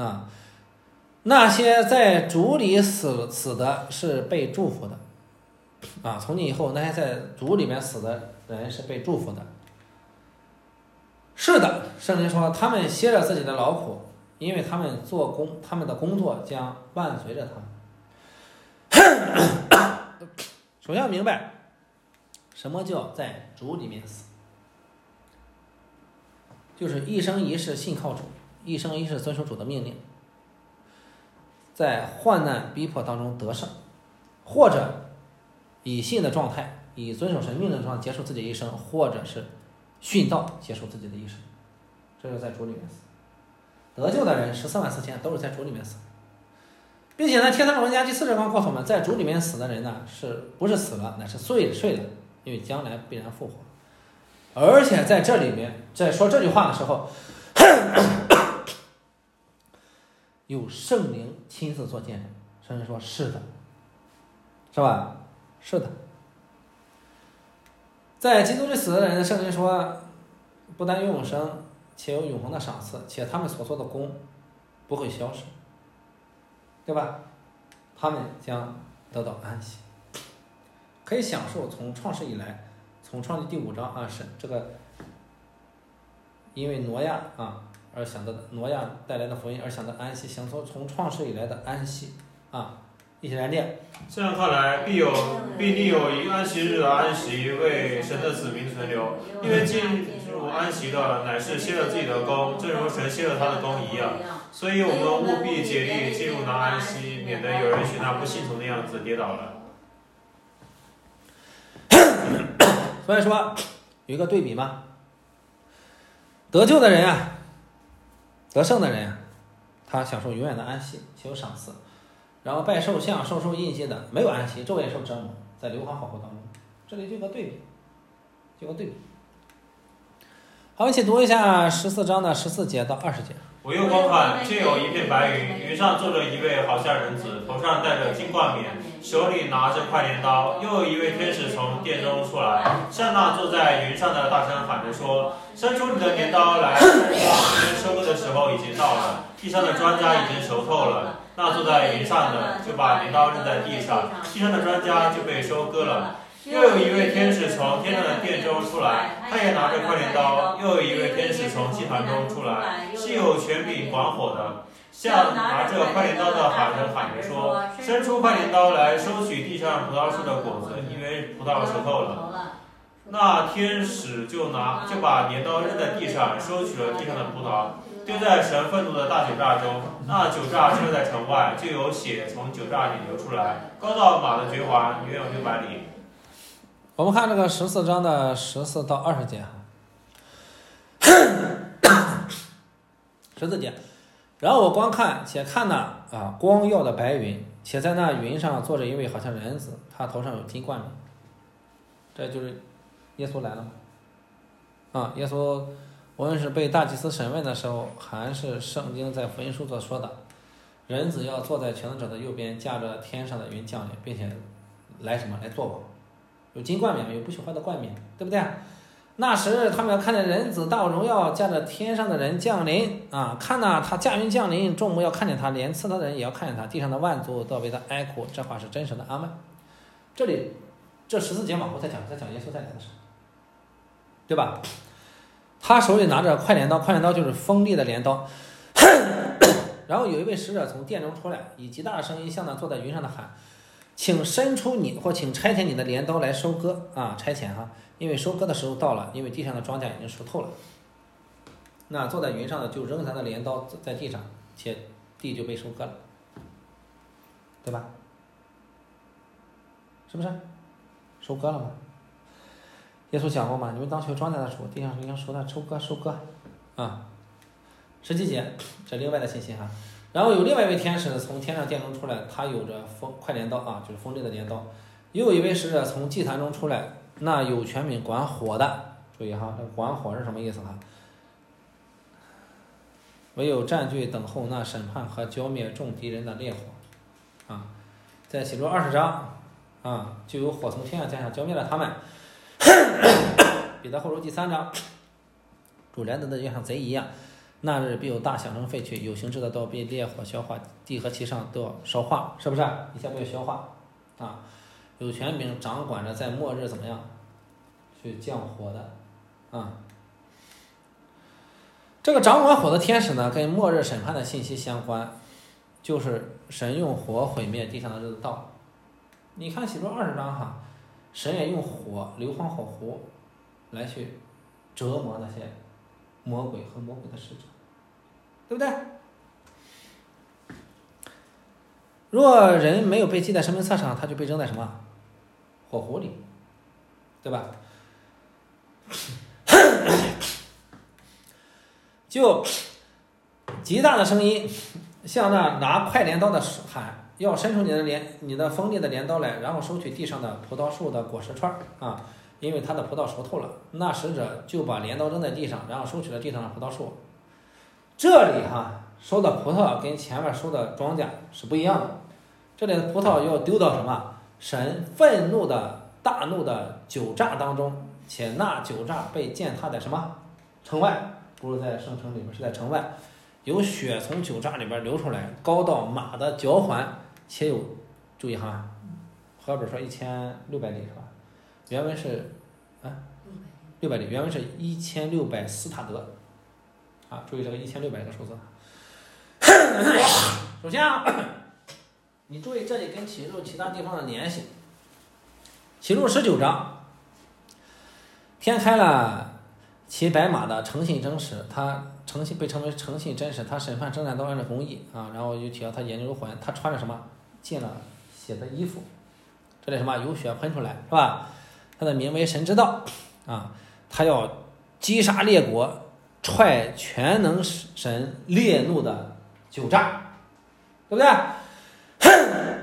那些在主里死的是被祝福的， 啊，从今以后那些在主里面死的人是被祝福的。是的，圣经说他们歇着自己的劳苦，因为他们他们的工作将伴随着他们。首先要明白什么叫在主里面死，就是一生一世信靠主，一生一世遵守主的命令，在患难逼迫当中得胜，或者以信的状态，以遵守神命令的状态结束自己一生，或者是殉道结束自己的一生，这就是在主里面死。得救的人144000都是在主里面死，并且呢，帖撒罗尼迦第4章告诉我们，在主里面死的人呢，是不是死了，乃是睡了，因为将来必然复活。而且在这里面，在说这句话的时候，有圣灵亲自做见证，圣灵说是的，是吧？是的。在基督里死的人，圣灵说不但有永生，且有永恒的赏赐，且他们所做的功不会消失，对吧？他们将得到安息，可以享受从创世以来，从创世第5章啊，是这个因为挪亚啊而想到的，挪亚带来的福音而想到安息，享受从创世以来的安息啊。一起来念。 这样看来，必定有一安息日的安息为神的子民存留，因为进入安息的乃是歇了自己的功，正如神歇了他的功一样。所以我们务必竭力进入那安息，免得有人学那不信从的样子跌倒了。 所以说有一个对比嘛，得救的人啊，得胜的人啊，他享受永远的安息，且有赏赐。然后拜兽像、受印记的没有安息，昼夜受折磨，在硫磺火湖当中。这里就有个对比，好，一起读一下14章的14节到20节。 我又观看，见有一片白云，云上坐着一位好像人子，头上戴着金冠冕，手里拿着快镰刀。又有一位天使从殿中出来，向那坐在云上的大声喊着说：伸出你的镰刀来，收割的时候已经到了，地上的庄稼已经熟透了。那坐在云上的就把镰刀扔在地上，地上的庄稼就被收割了。又有一位天使从天上的殿中出来，他也拿着快镰刀。又有一位天使从祭坛中出来，是有权柄管火的，向拿着快镰刀的喊着说：伸出快镰刀来，收取地上葡萄树的果子，因为葡萄熟透了。那天使就把镰刀扔在地上，收取了地上的葡萄，丢在神愤怒的大酒榨中。那酒榨射在城外，就有血从酒榨里流出来，高到马的绝环，远有600里。 我们看这个14章的14到20节14节，然后我观看，且看那光耀的白云，且在那云上坐着一位好像人子，他头上有金冠冕。这就是耶稣来了嘛？耶稣无论是被大祭司审问的时候，还是圣经在福音书所说的，人子要坐在全能者的右边，驾着天上的云降临，并且来做王，有金冠冕，有不朽坏的冠冕，对不对？那时他们要看见人子大有荣耀，驾着天上的人降临啊！看呐，他驾云降临，众目要看见他，连刺他的人也要看见他，地上的万族都要为他哀哭。这话是真实的，阿们。这里这14节往后再讲耶稣再来的事，对吧？他手里拿着快镰刀，快镰刀就是锋利的镰刀。然后有一位使者从殿中出来，以极大的声音向那坐在云上的喊：请伸出你或请差遣你的镰刀来收割啊！差遣哈，因为收割的时候到了，因为地上的庄稼已经熟透了。那坐在云上的就扔他的镰刀在地上，且地就被收割了，对吧？是不是收割了吗？耶稣讲过嘛，你们当求庄稼的主，地上已经熟的收割啊。17节，这另外的信息哈。然后有另外一位天使从天上殿中出来，他有着快镰刀啊，就是锋利的镰刀。又有一位使者从祭坛中出来，那有权柄管火的。注意哈，这管火是什么意思哈？唯有占据等候那审判和浇灭众敌人的烈火啊。在启示录20章啊，就有火从天上降下，浇灭了他们。彼得后书第3章，主来的就像贼一样，那日必有大响声废去，有形质的都要被烈火消化，地和其上都要烧化，是不是？一切都要消化啊！ 有权柄掌管着在末日怎么样去降火的啊。这个掌管火的天使呢，跟末日审判的信息相关，就是神用火毁灭地上的日子到了。你看启示录20章哈，神也用火硫磺火湖来去折磨那些魔鬼和魔鬼的使者，对不对？若人没有被记在生命册上，他就被扔在什么火湖里，对吧？就极大的声音像那拿快镰刀的喊，要伸出你的锋利的镰刀来，然后收取地上的葡萄树的果实串啊，因为它的葡萄熟透了。那使者就把镰刀扔在地上，然后收取了地上的葡萄树。这里收的葡萄跟前面收的庄稼是不一样的，这里的葡萄要丢到什么？神愤怒的大怒的酒榨当中，且那酒榨被践踏在什么城外？不是在圣城里面，是在城外，有血从酒榨里边流出来，高到马的脚环，且有，注意和本说1600里是吧？原文是600里，原文是1600斯塔德注意这个1600这个数字。首先你注意这里跟启示录其他地方的联系。启示录19章，天开了。骑白马的诚信真实，他被称为诚信真实，他审判征战都按照公义然后又提到他眼睛如火焰，他穿着什么浸了血的衣服，这里什么有血喷出来是吧？他的名为神之道他要击杀列国，踹全能神烈怒的酒榨，对不对？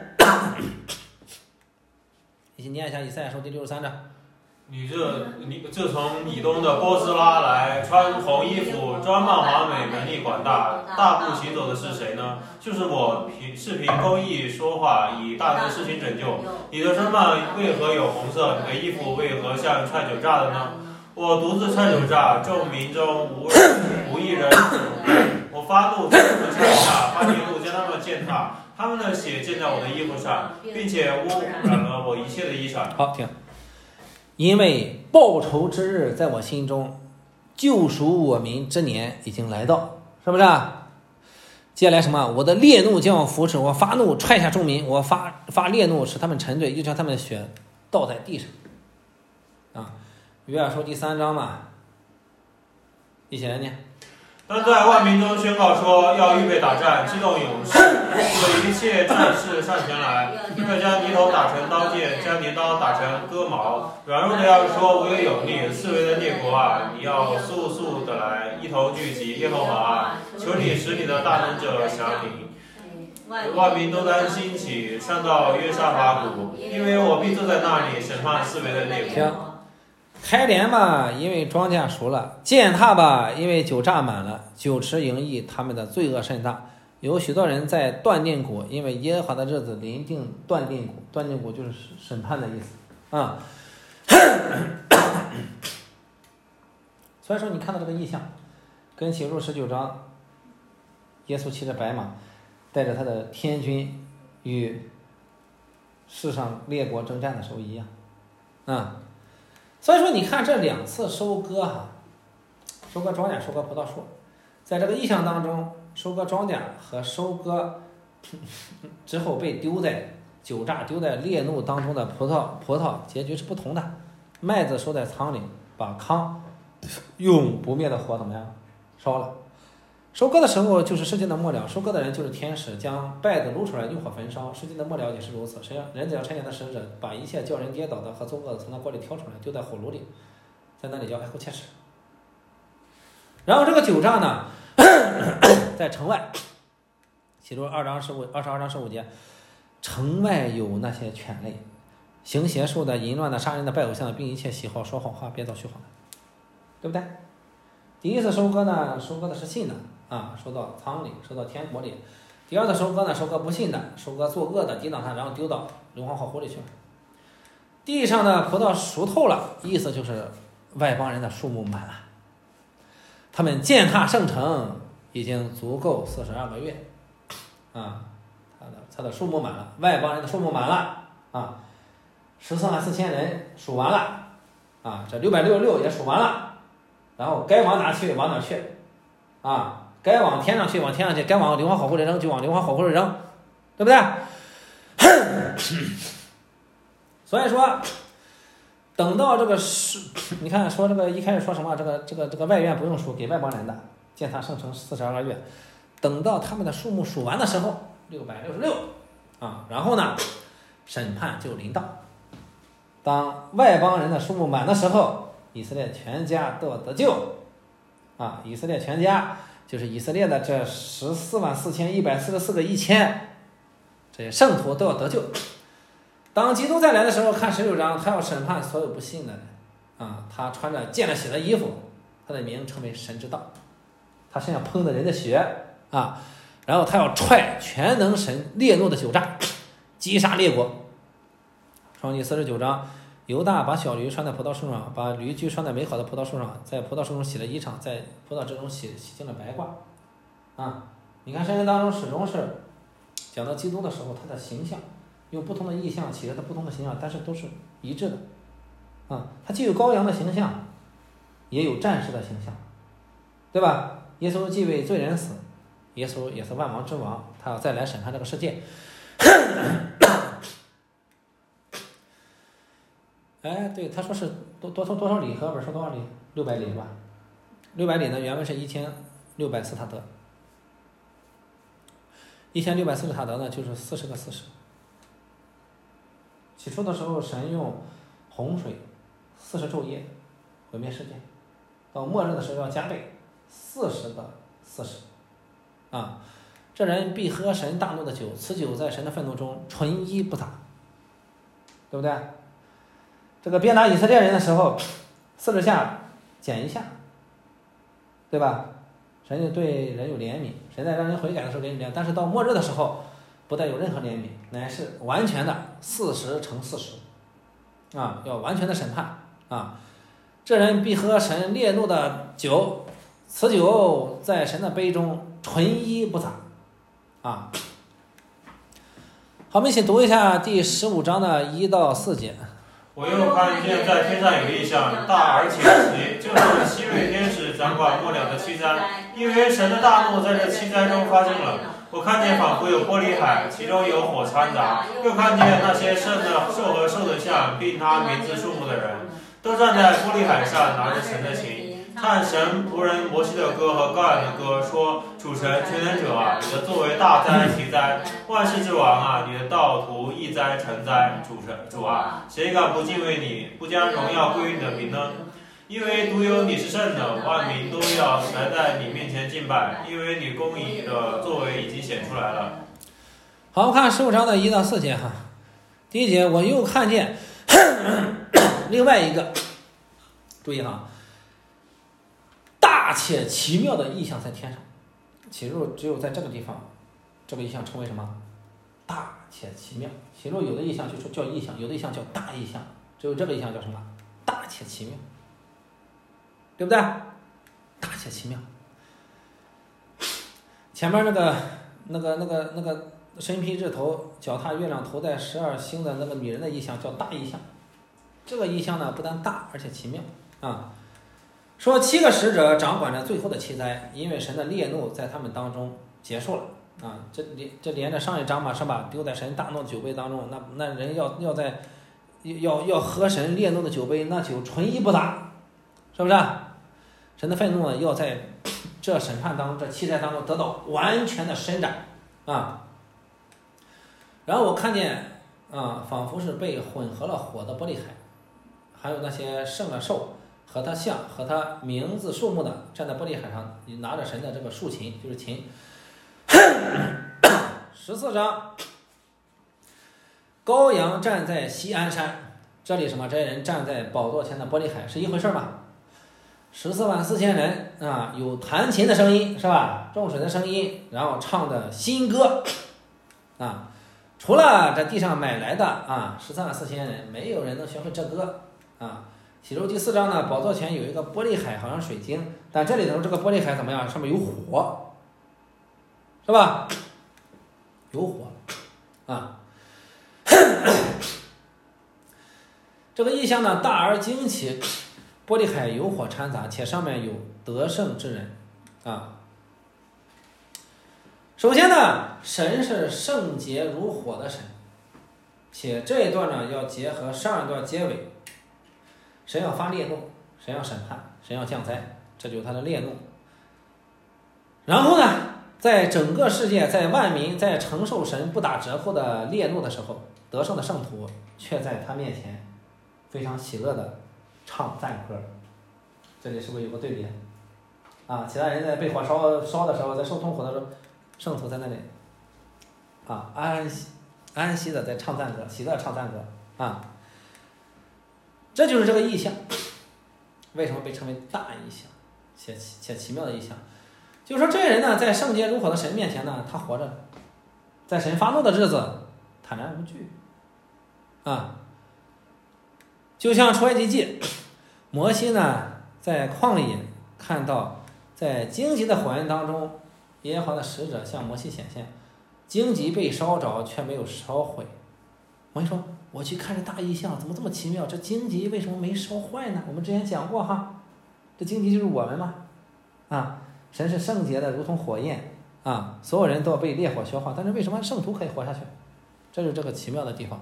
一起念一下以赛亚书第63章。 你这从以东的波斯拉来，穿红衣服，装扮华美，能力广大，大步行走的是谁呢？就是我，是凭公义说话，以大能施行拯救。你的身上为何有红色？你的衣服为何像踹酒榨的呢？我独自踹酒榨，众民中无一人。我发怒，他们踹下，发烈怒，将他们践踏，他们的血溅在我的衣服上，并且污染了我一切的衣裳。 好，停。因为报仇之日在我心中，救赎我民之年已经来到，是不是接下来什么？我的烈怒将要扶持，我发怒踹下众民，我发烈怒使他们沉醉，又将他们的血倒在地上约珥书第3章嘛，一起来念。 但在万民中宣告说，要预备打战，激动勇士，有一切战士上前来，要将泥头打成刀剑，将镰刀打成割毛。软弱的要说，我有力，四围的列国你要速速的来，一同聚集，耶和华求你使你的大能者降临。万民都当兴起，上到约沙法谷，因为我必坐在那里审判四围的列国。 开镰吧，因为庄稼熟了；践踏吧，因为酒榨满了。酒池盈溢，他们的罪恶甚大。有许多人在断定谷，因为耶和华的日子临近断定谷。断定谷就是审判的意思所以说你看到这个意象，跟启示录19章，耶稣骑着白马，带着他的天军与世上列国征战的时候一样所以说你看这2次收割收割庄稼，收割葡萄树，在这个意象当中，收割庄稼和收割之后被丢在酒榨、丢在烈怒当中的葡萄结局是不同的。麦子收在仓里，把糠用不灭的火怎么样烧了。收割的时候就是世界的末了，收割的人就是天使，将稗子撸出来用火焚烧。世界的末了也是如此，人只要差遣的使者，把一切叫人跌倒的和作恶的从那锅里挑出来，丢在火炉里，在那里叫哀哭切齿。然后这个酒榨呢在城外，启示录22章15节，城外有那些犬类，行邪术的、淫乱的、杀人的、拜偶像的，并一切喜好说谎话、编造虚谎的，对不对？第一次收割呢，收割的是信的收到仓里，收到天国里。第二次收割呢，收割不信的，收割作恶的，抵挡他，然后丢到硫磺火湖里去了。地上的葡萄熟透了，意思就是外邦人的数目满了，他们践踏圣城已经足够42个月他的数目满了，外邦人的数目满了 144000人数完了，啊，这666也数完了，然后该往哪去往哪去，啊，该往天上去往天上去，该往硫磺火湖里扔就往硫磺火湖里扔，对不对？所以说，等到这个你看说这个一开始说什么，这个外院不用数，给外邦人的，建他圣城42个月，等到他们的数目数完的时候，666，啊，然后呢，审判就临到。当外邦人的数目满的时候，以色列全家都要得救，啊，以色列全家就是以色列的这144144个1000，这些圣徒都要得救。当基督再来的时候，看16章，他要审判所有不信的人，啊，他穿着溅了血的衣服，他的名称为神之道，他身上喷的人的血，啊，然后他要踹全能神烈怒的酒闸，击杀列国。创纪49章，犹大把小驴拴在葡萄树上，把驴驹拴在美好的葡萄树上，在葡萄树中洗了衣裳，在葡萄汁中洗净了白褂。啊，你看圣经当中始终是讲到基督的时候，他的形象用不同的意象起着他不同的形象，但是都是一致的。啊，他既有羔羊的形象，也有战士的形象，对吧？耶稣既为罪人死，耶稣也是万王之王，他要再来审判这个世界。哎，对，他说是多少里？和本说多少里？600里是吧？600里呢，原文是1600斯塔德。1600斯塔德呢，就是40个40。起初的时候，神用洪水40昼夜毁灭世界，到末日的时候要加倍40个40。啊，这人必喝神大怒的酒，此酒在神的愤怒中纯一不杂，对不对？这个鞭打以色列人的时候，40下减1下，对吧？神就对人有怜悯，神在让人悔改的时候给你怜悯，但是到末日的时候，不带有任何怜悯，乃是完全的40乘40，啊，要完全的审判啊！这人必喝神烈怒的酒，此酒在神的杯中纯一不杂，啊。好，我们一起读一下第15章的1到4节。 我又看见在天上有异象，大而且奇，就是希瑞天使掌管末了的7灾，因为神的大怒在这7灾中发生了。我看见仿佛有玻璃海，其中有火掺杂，又看见那些生的兽和兽的像，并他名字数目的人，都站在玻璃海上，拿着神的琴，唱神仆人摩西的歌和羔羊的歌，说：主神全能者啊，你的作为大灾奇灾，万世之王啊，你的道途易灾成灾，主啊，谁敢不敬畏你，不将荣耀归于你的名呢？因为独有你是圣的，万民都要来在你面前敬拜，因为你公义的作为已经显出来了。 好，我们看15章的1到4节哈。第1节，我又看见另外一个，注意哈，大且奇妙的异象在天上。起初只有在这个地方，这个异象称为什么？大且奇妙。起初有的异象就叫异象，有的异象叫大异象，只有这个异象叫什么？大且奇妙，对不对？大且奇妙。前面那个身披日头，脚踏月亮，头戴12星的那个女人的异象叫大异象。这个异象呢，不但大，而且奇妙啊。说7个使者掌管着最后的7灾，因为神的烈怒在他们当中结束了啊。这连着上一章嘛，是吧？丢在神大怒的酒杯当中，那人要喝神烈怒的酒杯，那酒纯一不杂，是不是？神的愤怒呢，要在这审判当中，这7灾当中得到完全的伸展啊。然后我看见啊，仿佛是被混合了火的玻璃海，还有那些胜了兽和他像和他名字数目的站在玻璃海上，拿着神的这个竖琴，就是琴。14章，羔羊站在锡安山，这里什么？这些人站在宝座前的玻璃海是一回事吧？144000人啊，有弹琴的声音是吧？众水的声音，然后唱的新歌啊。除了这地上买来的啊，134000人，没有人能学会这歌啊。启示录第4章呢，宝座前有一个玻璃海，好像水晶，但这里头这个玻璃海怎么样？上面有火，是吧？有火啊。 这个异象呢，大而惊奇，玻璃海有火掺杂，且上面有得胜之人啊。首先呢，神是圣洁如火的神，且这一段呢要结合上一段结尾，神要发烈怒，神要审判，神要降灾，这就是他的烈怒。然后呢，在整个世界，在万民在承受神不打折扣的烈怒的时候，得胜的圣徒却在他面前非常喜乐的唱赞歌。这里是不是有个对比啊？其他人在被火烧的时候，在受痛苦的时候，圣徒在那里啊安息的在唱赞歌，喜乐唱赞歌啊。这就是这个异象，为什么被称为大异象且奇妙的异象？就是说这些人呢，在圣洁如火的神面前呢，他活着，在神发怒的日子坦然无惧啊。就像出埃及记，摩西呢在旷里看到，在荆棘的火焰当中，耶和华的使者向摩西显现，荆棘被烧着却没有烧毁。摩西说：“我去看这大异象，怎么这么奇妙？这荆棘为什么没烧坏呢？我们之前讲过哈，这荆棘就是我们嘛，啊，神是圣洁的，如同火焰啊，所有人都要被烈火消化，但是为什么圣徒可以活下去？这就是这个奇妙的地方。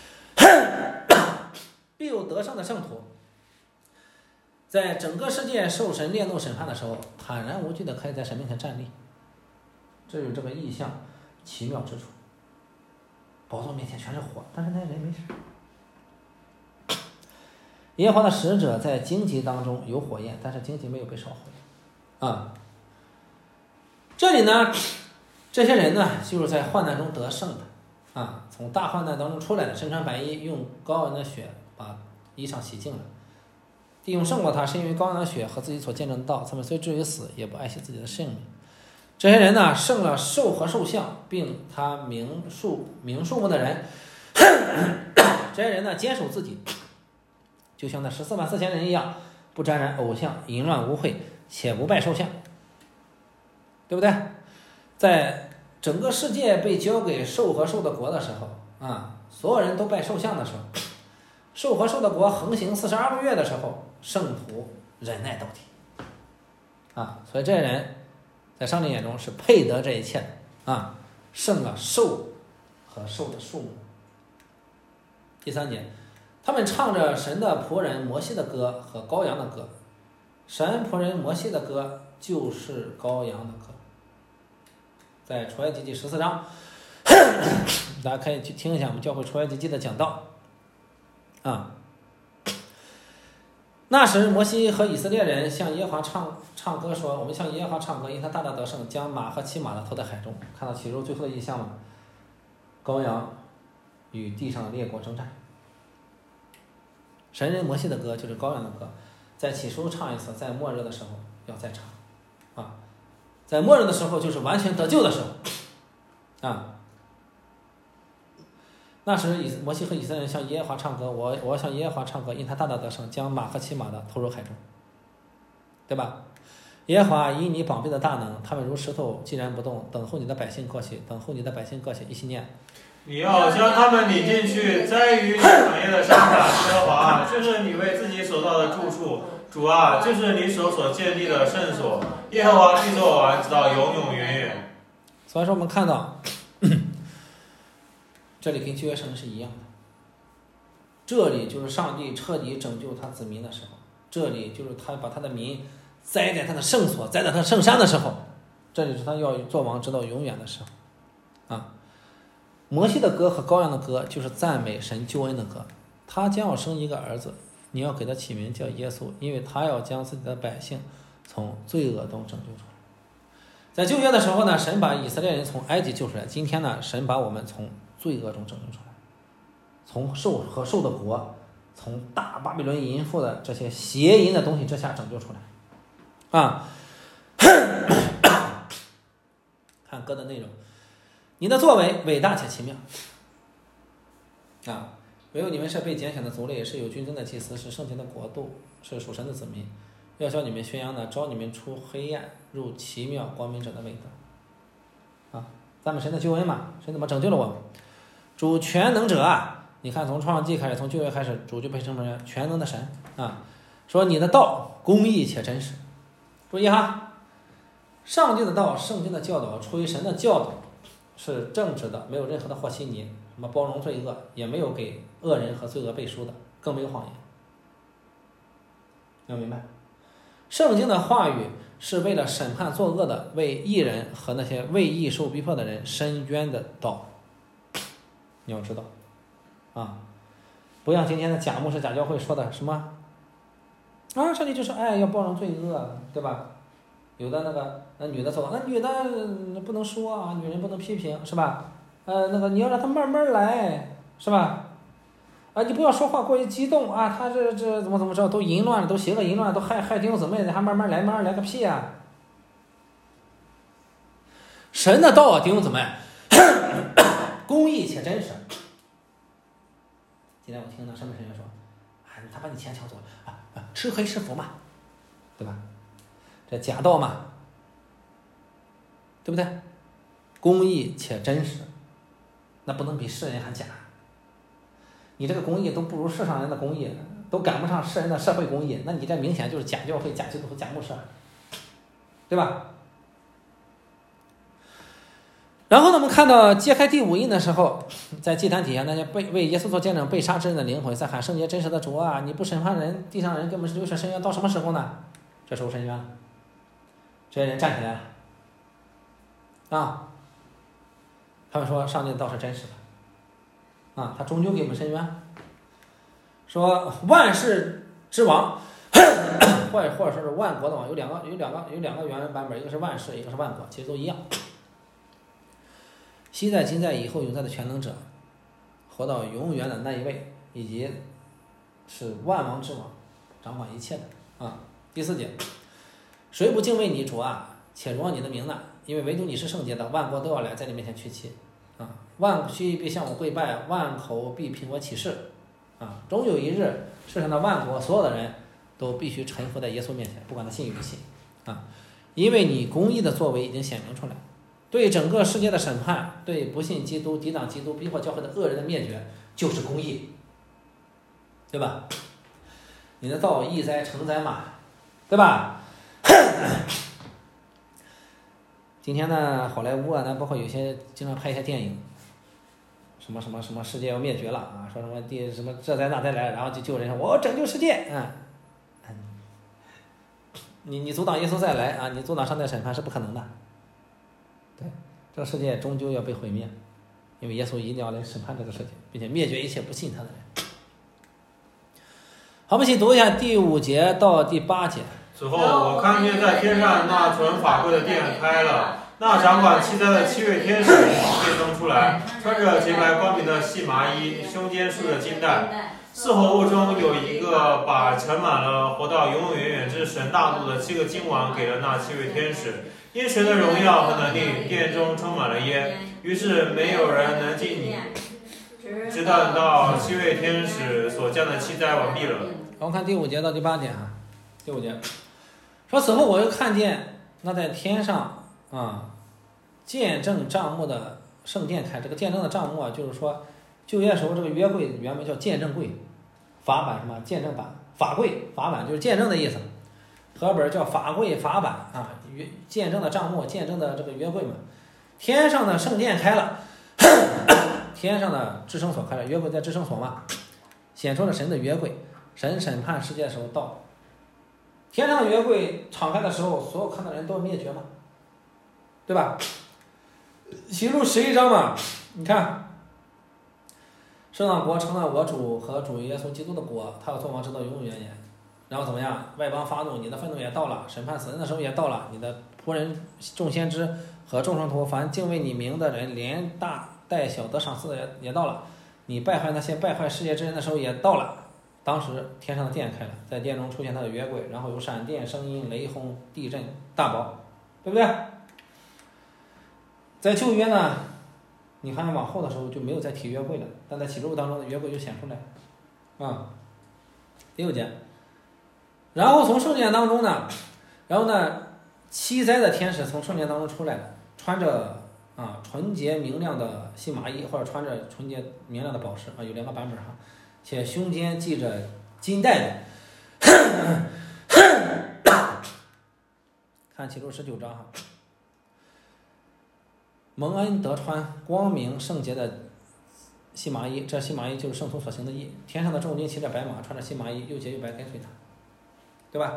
必有得胜的圣徒，在整个世界受神烈怒审判的时候，坦然无惧的可以在神面前站立。这就是这个异象奇妙之处。宝座面前全是火，但是那人没事。耶和华的使者在荆棘当中有火焰，但是荆棘没有被烧毁啊。这里呢，这些人呢，就是在患难中得胜的啊，从大患难当中出来的，身穿白衣，用羔羊的血把衣裳洗净了。弟兄胜过他，是因为羔羊的血和自己所见证的道，他们虽至于死，也不爱惜自己的性命。这些人呢，胜了兽和兽像，并他名数目的人。这些人呢，坚守自己，就像那144000人一样，不沾染偶像，淫乱污秽，且不拜兽像，对不对？在整个世界被交给兽和兽的国的时候啊，所有人都拜兽像的时候，兽和兽的国横行42个月的时候，圣徒忍耐到底啊，所以这些人在上帝眼中是配得这一切的啊，胜了兽和兽的数目。第3节，他们唱着神的仆人摩西的歌和羔羊的歌，神仆人摩西的歌就是羔羊的歌。在出埃及记14章，大家可以去听一下我们教会出埃及记的讲道啊。那时摩西和以色列人向耶和华唱歌说，我们向耶和华唱歌，因他大大得胜，将马和骑马的投在海中。看到其中最后的异象吗？羔羊与地上的列国征战。神人摩西的歌就是羔羊的歌，在起初唱一次，在末日的时候要再唱啊。在末日的时候就是完全得救的时候啊。那时摩西和以色列人向耶和华唱歌，我向耶和华唱歌，因他大大得胜，将马和骑马的投入海中，对吧？耶和华以你膀臂的大能，他们如石头既然不动，等候你的百姓过去，等候你的百姓过去，一起念。 你要将他们领进去，栽于产业的山上。耶和华，这是你为自己所造的住处。主啊，这是你手所建立的圣所。耶和华必作王，直到永永远远。 所以说我们看到这里跟旧约圣经是一样的，这里就是上帝彻底拯救他子民的时候，这里就是他把他的民栽在他的圣所，栽在他的圣山的时候，这里是他要做王直到永远的时候啊。摩西的歌和羔羊的歌就是赞美神救恩的歌，他将要生一个儿子，你要给他起名叫耶稣，因为他要将自己的百姓从罪恶中拯救出来。在旧约的时候呢，神把以色列人从埃及救出来，今天呢，神把我们从罪恶中拯救出来，从兽和兽的国，从大巴比伦淫妇的这些邪淫的东西之下拯救出来啊。看歌的内容，你的作为伟大且奇妙啊！唯有你们是被拣选的族类，是有君尊的祭司，是圣洁的国度，是属神的子民，要叫你们宣扬呢，招你们出黑暗，入奇妙光明者的美德啊！赞美神的救恩嘛，神怎么拯救了我们？主全能者啊， 你看从创世纪开始，从旧约开始，主就被称为全能的神啊。说你的道公义且真实，注意哈，上帝的道，圣经的教导，出于神的教导，是正直的，没有任何的和稀泥，什么包容罪恶，也没有给恶人和罪恶背书的，更没有谎言。要明白，圣经的话语是为了审判作恶的，为义人和那些为义受逼迫的人伸冤的道。你要知道啊，不像今天的假牧师、假教会说的什么啊，上帝就是爱，要包容罪恶，对吧？有的那女的说，那女的不能说啊，女人不能批评，是吧？那个你要让她慢慢来，是吧？啊，你不要说话过于激动啊，他这怎么着都淫乱了，都邪恶淫乱了，都害弟兄姊妹的，还慢慢来个屁啊！神的道啊，弟兄姊妹，公义且真实。今天我听到什么神员说，啊，他把你钱抢走了啊，吃亏是福嘛，对吧？这假道嘛，对不对？公义且真实，那不能比世人还假。你这个公义都不如世上人的公义，都赶不上世人的社会公义，那你这明显就是假教会、假基督徒、假牧师，对吧？然后呢，我们看到揭开第五印的时候，在祭坛底下那些为耶稣做见证被杀之人的灵魂在喊圣洁真实的主啊，你不审判人，地上人根本是流血深渊，到什么时候呢？这时候深渊了，这些人站起来了啊，他们说上帝的道是真实的啊，他终究给我们伸冤，说万世之王，或者说是万国的王，有两个原版本，一个是万世，一个是万国，其实都一样。昔在、今在、以后永在的全能者，活到永远的那一位，以及是万王之王，掌管一切的啊。第4节，谁不敬畏你主啊，且荣耀你的名呢？因为唯独你是圣洁的，万国都要来在你面前屈膝啊，万膝必向我跪拜，万口必凭我起誓啊。终有一日，世上的万国所有的人都必须臣服在耶稣面前，不管他信与不信啊，因为你公义的作为已经显明出来，对整个世界的审判，对不信基督、抵挡基督、逼迫教会的恶人的灭绝，就是公义，对吧？你的道义哉成哉嘛，对吧？今天呢，好莱坞啊，包括有些经常拍一些电影，什么世界要灭绝了啊，说什么什么这灾那灾来了，然后就救人，说我拯救世界啊，你阻挡耶稣再来啊，你阻挡上帝审判是不可能的，对，这个世界终究要被毁灭，因为耶稣一定要来审判这个世界，并且灭绝一切不信他的人。好，我们一起读一下第5节到第8节。 此后，我看见在天上那存法柜的殿开了，那掌管7灾的7位天使殿中出来，穿着洁白光明的细麻衣，胸间束着金带。4活物中有一个把盛满了活到永永远远之神大怒的7个金王给了那7位天使，因神的荣耀和能力，殿中充满了烟，于是没有人能进你，直等到7位天使所降的7灾完毕了。 我们看第5节到第8节哈，第5节说，此后我又看见那在天上啊，见证帐幕的圣殿开。这个见证的帐幕啊，就是说旧约时候这个约柜原本叫见证柜，法版什么见证版，法柜法版就是见证的意思，和本叫法柜法版啊，见证的帐幕，见证的这个约柜嘛。天上的圣殿开了，天上的至圣所开了，约柜在至圣所嘛，显出了神的约柜，神审判世界的时候到。天上的约柜敞开的时候，所有看到的人都要灭绝嘛，对吧？启示录11章嘛，你看，圣上国成了我主和主耶稣基督的国，他要做王直到永永远远。然后怎么样？外邦发怒，你的愤怒也到了，审判死人的时候也到了，你的仆人众先知和众圣徒，凡敬畏你名的人，连大带小得赏赐的也到了，你败坏那些败坏世界之人的时候也到了。当时天上的殿开了，在殿中出现他的约柜，然后有闪电、声音、雷轰、地震、大雹，对不对？在旧约呢，你看往后的时候就没有再提约柜了，但在启示录当中的约柜就显出来啊。第6节，然后从圣殿当中呢，7灾的天使从圣殿当中出来了，穿着啊，纯洁明亮的细麻衣，或者穿着纯洁明亮的宝石啊，有2个版本哈，且胸间系着金带的。看启示录19章哈，蒙恩得穿光明圣洁的细麻衣，这细麻衣就是圣徒所行的义。天上的众军骑着白马，穿着细麻衣，又洁又白，跟随他，对吧？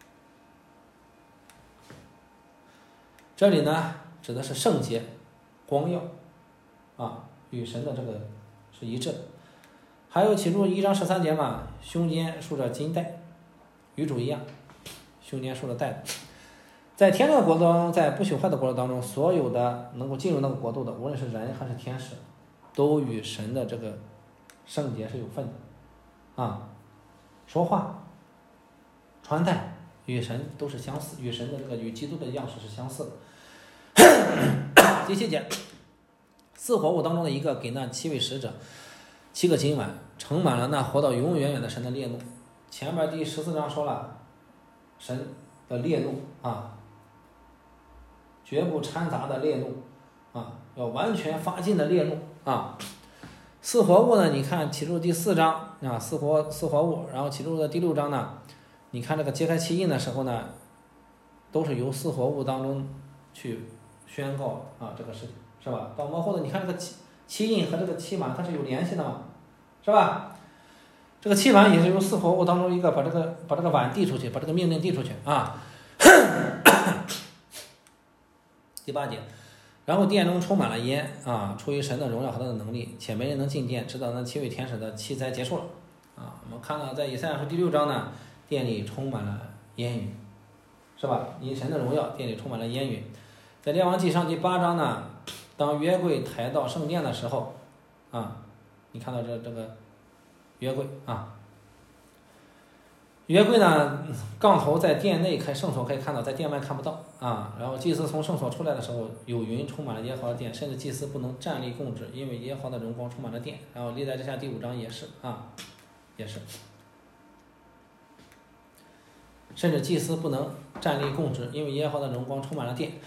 这里呢，指的是圣洁、光耀，啊，与神的这个是一致的。还有启示录1章13节嘛，胸间束着金带，与主一样，胸间束着带子。在天上的国度当中，在不朽坏的国度当中，所有的能够进入那个国度的，无论是人还是天使，都与神的这个圣洁是有份的，啊，说话、穿戴与神都是相似，与神的这个与基督的样式是相似的。第7节，4活物当中的一个给那7位使者7个金碗，盛满了那活到永永远远的神的烈怒。前面第14章说了，神的烈怒啊，绝不掺杂的烈怒啊，要完全发尽的烈怒啊。4活物呢，你看启示录第4章啊，四活物，然后启示录的第6章呢，你看这个揭开7印的时候呢，都是由4活物当中去宣告啊这个事情，是吧？到末后的你看这个七印和这个7碗它是有联系的嘛，是吧？这个7碗也是由4活物当中一个把这个碗递出去，把这个命令递出去啊。第8节，然后殿中充满了烟啊，出于神的荣耀和他的能力，且没人能进殿，直到那7位天使的7灾结束了啊。我们看到在以赛亚书第6章呢，殿里充满了烟云，是吧？因神的荣耀，殿里充满了烟云。在列王纪上第8章呢，当约柜抬到圣殿的时候啊，你看到这个约柜啊，约柜呢，杠头在殿内圣所可以看到，在殿外看不到啊。然后祭司从圣所出来的时候，有云充满了耶和华的殿，甚至祭司不能站立供职，因为耶和华的荣光充满了殿。然后历代志下第5章也是啊，也是，甚至祭司不能站立供职，因为耶和华的荣光充满了殿。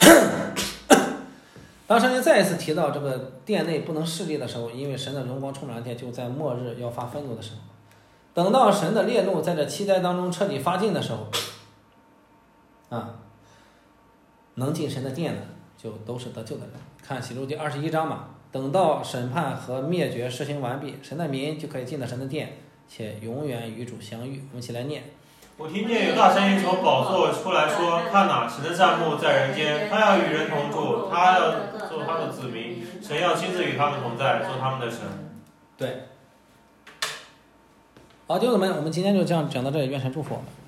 当圣经再一次提到这个殿内不能侍立的时候，因为神的荣光充满了殿，就在末日要发愤怒的时候。等到神的烈怒在这7灾当中彻底发尽的时候，啊，能进神的殿的就都是得救的人。看启示录第21章嘛，等到审判和灭绝实行完毕，神的民就可以进到神的殿，且永远与主相遇。我们一起来念。 我听见有大声音从宝座出来说：“看哪，神的帐幕在人间，他要与人同住，他要做他的子民，神要亲自与他们同在，做他们的神。” 对。好，弟兄们，我们今天就这样讲到这里，愿神祝福我们。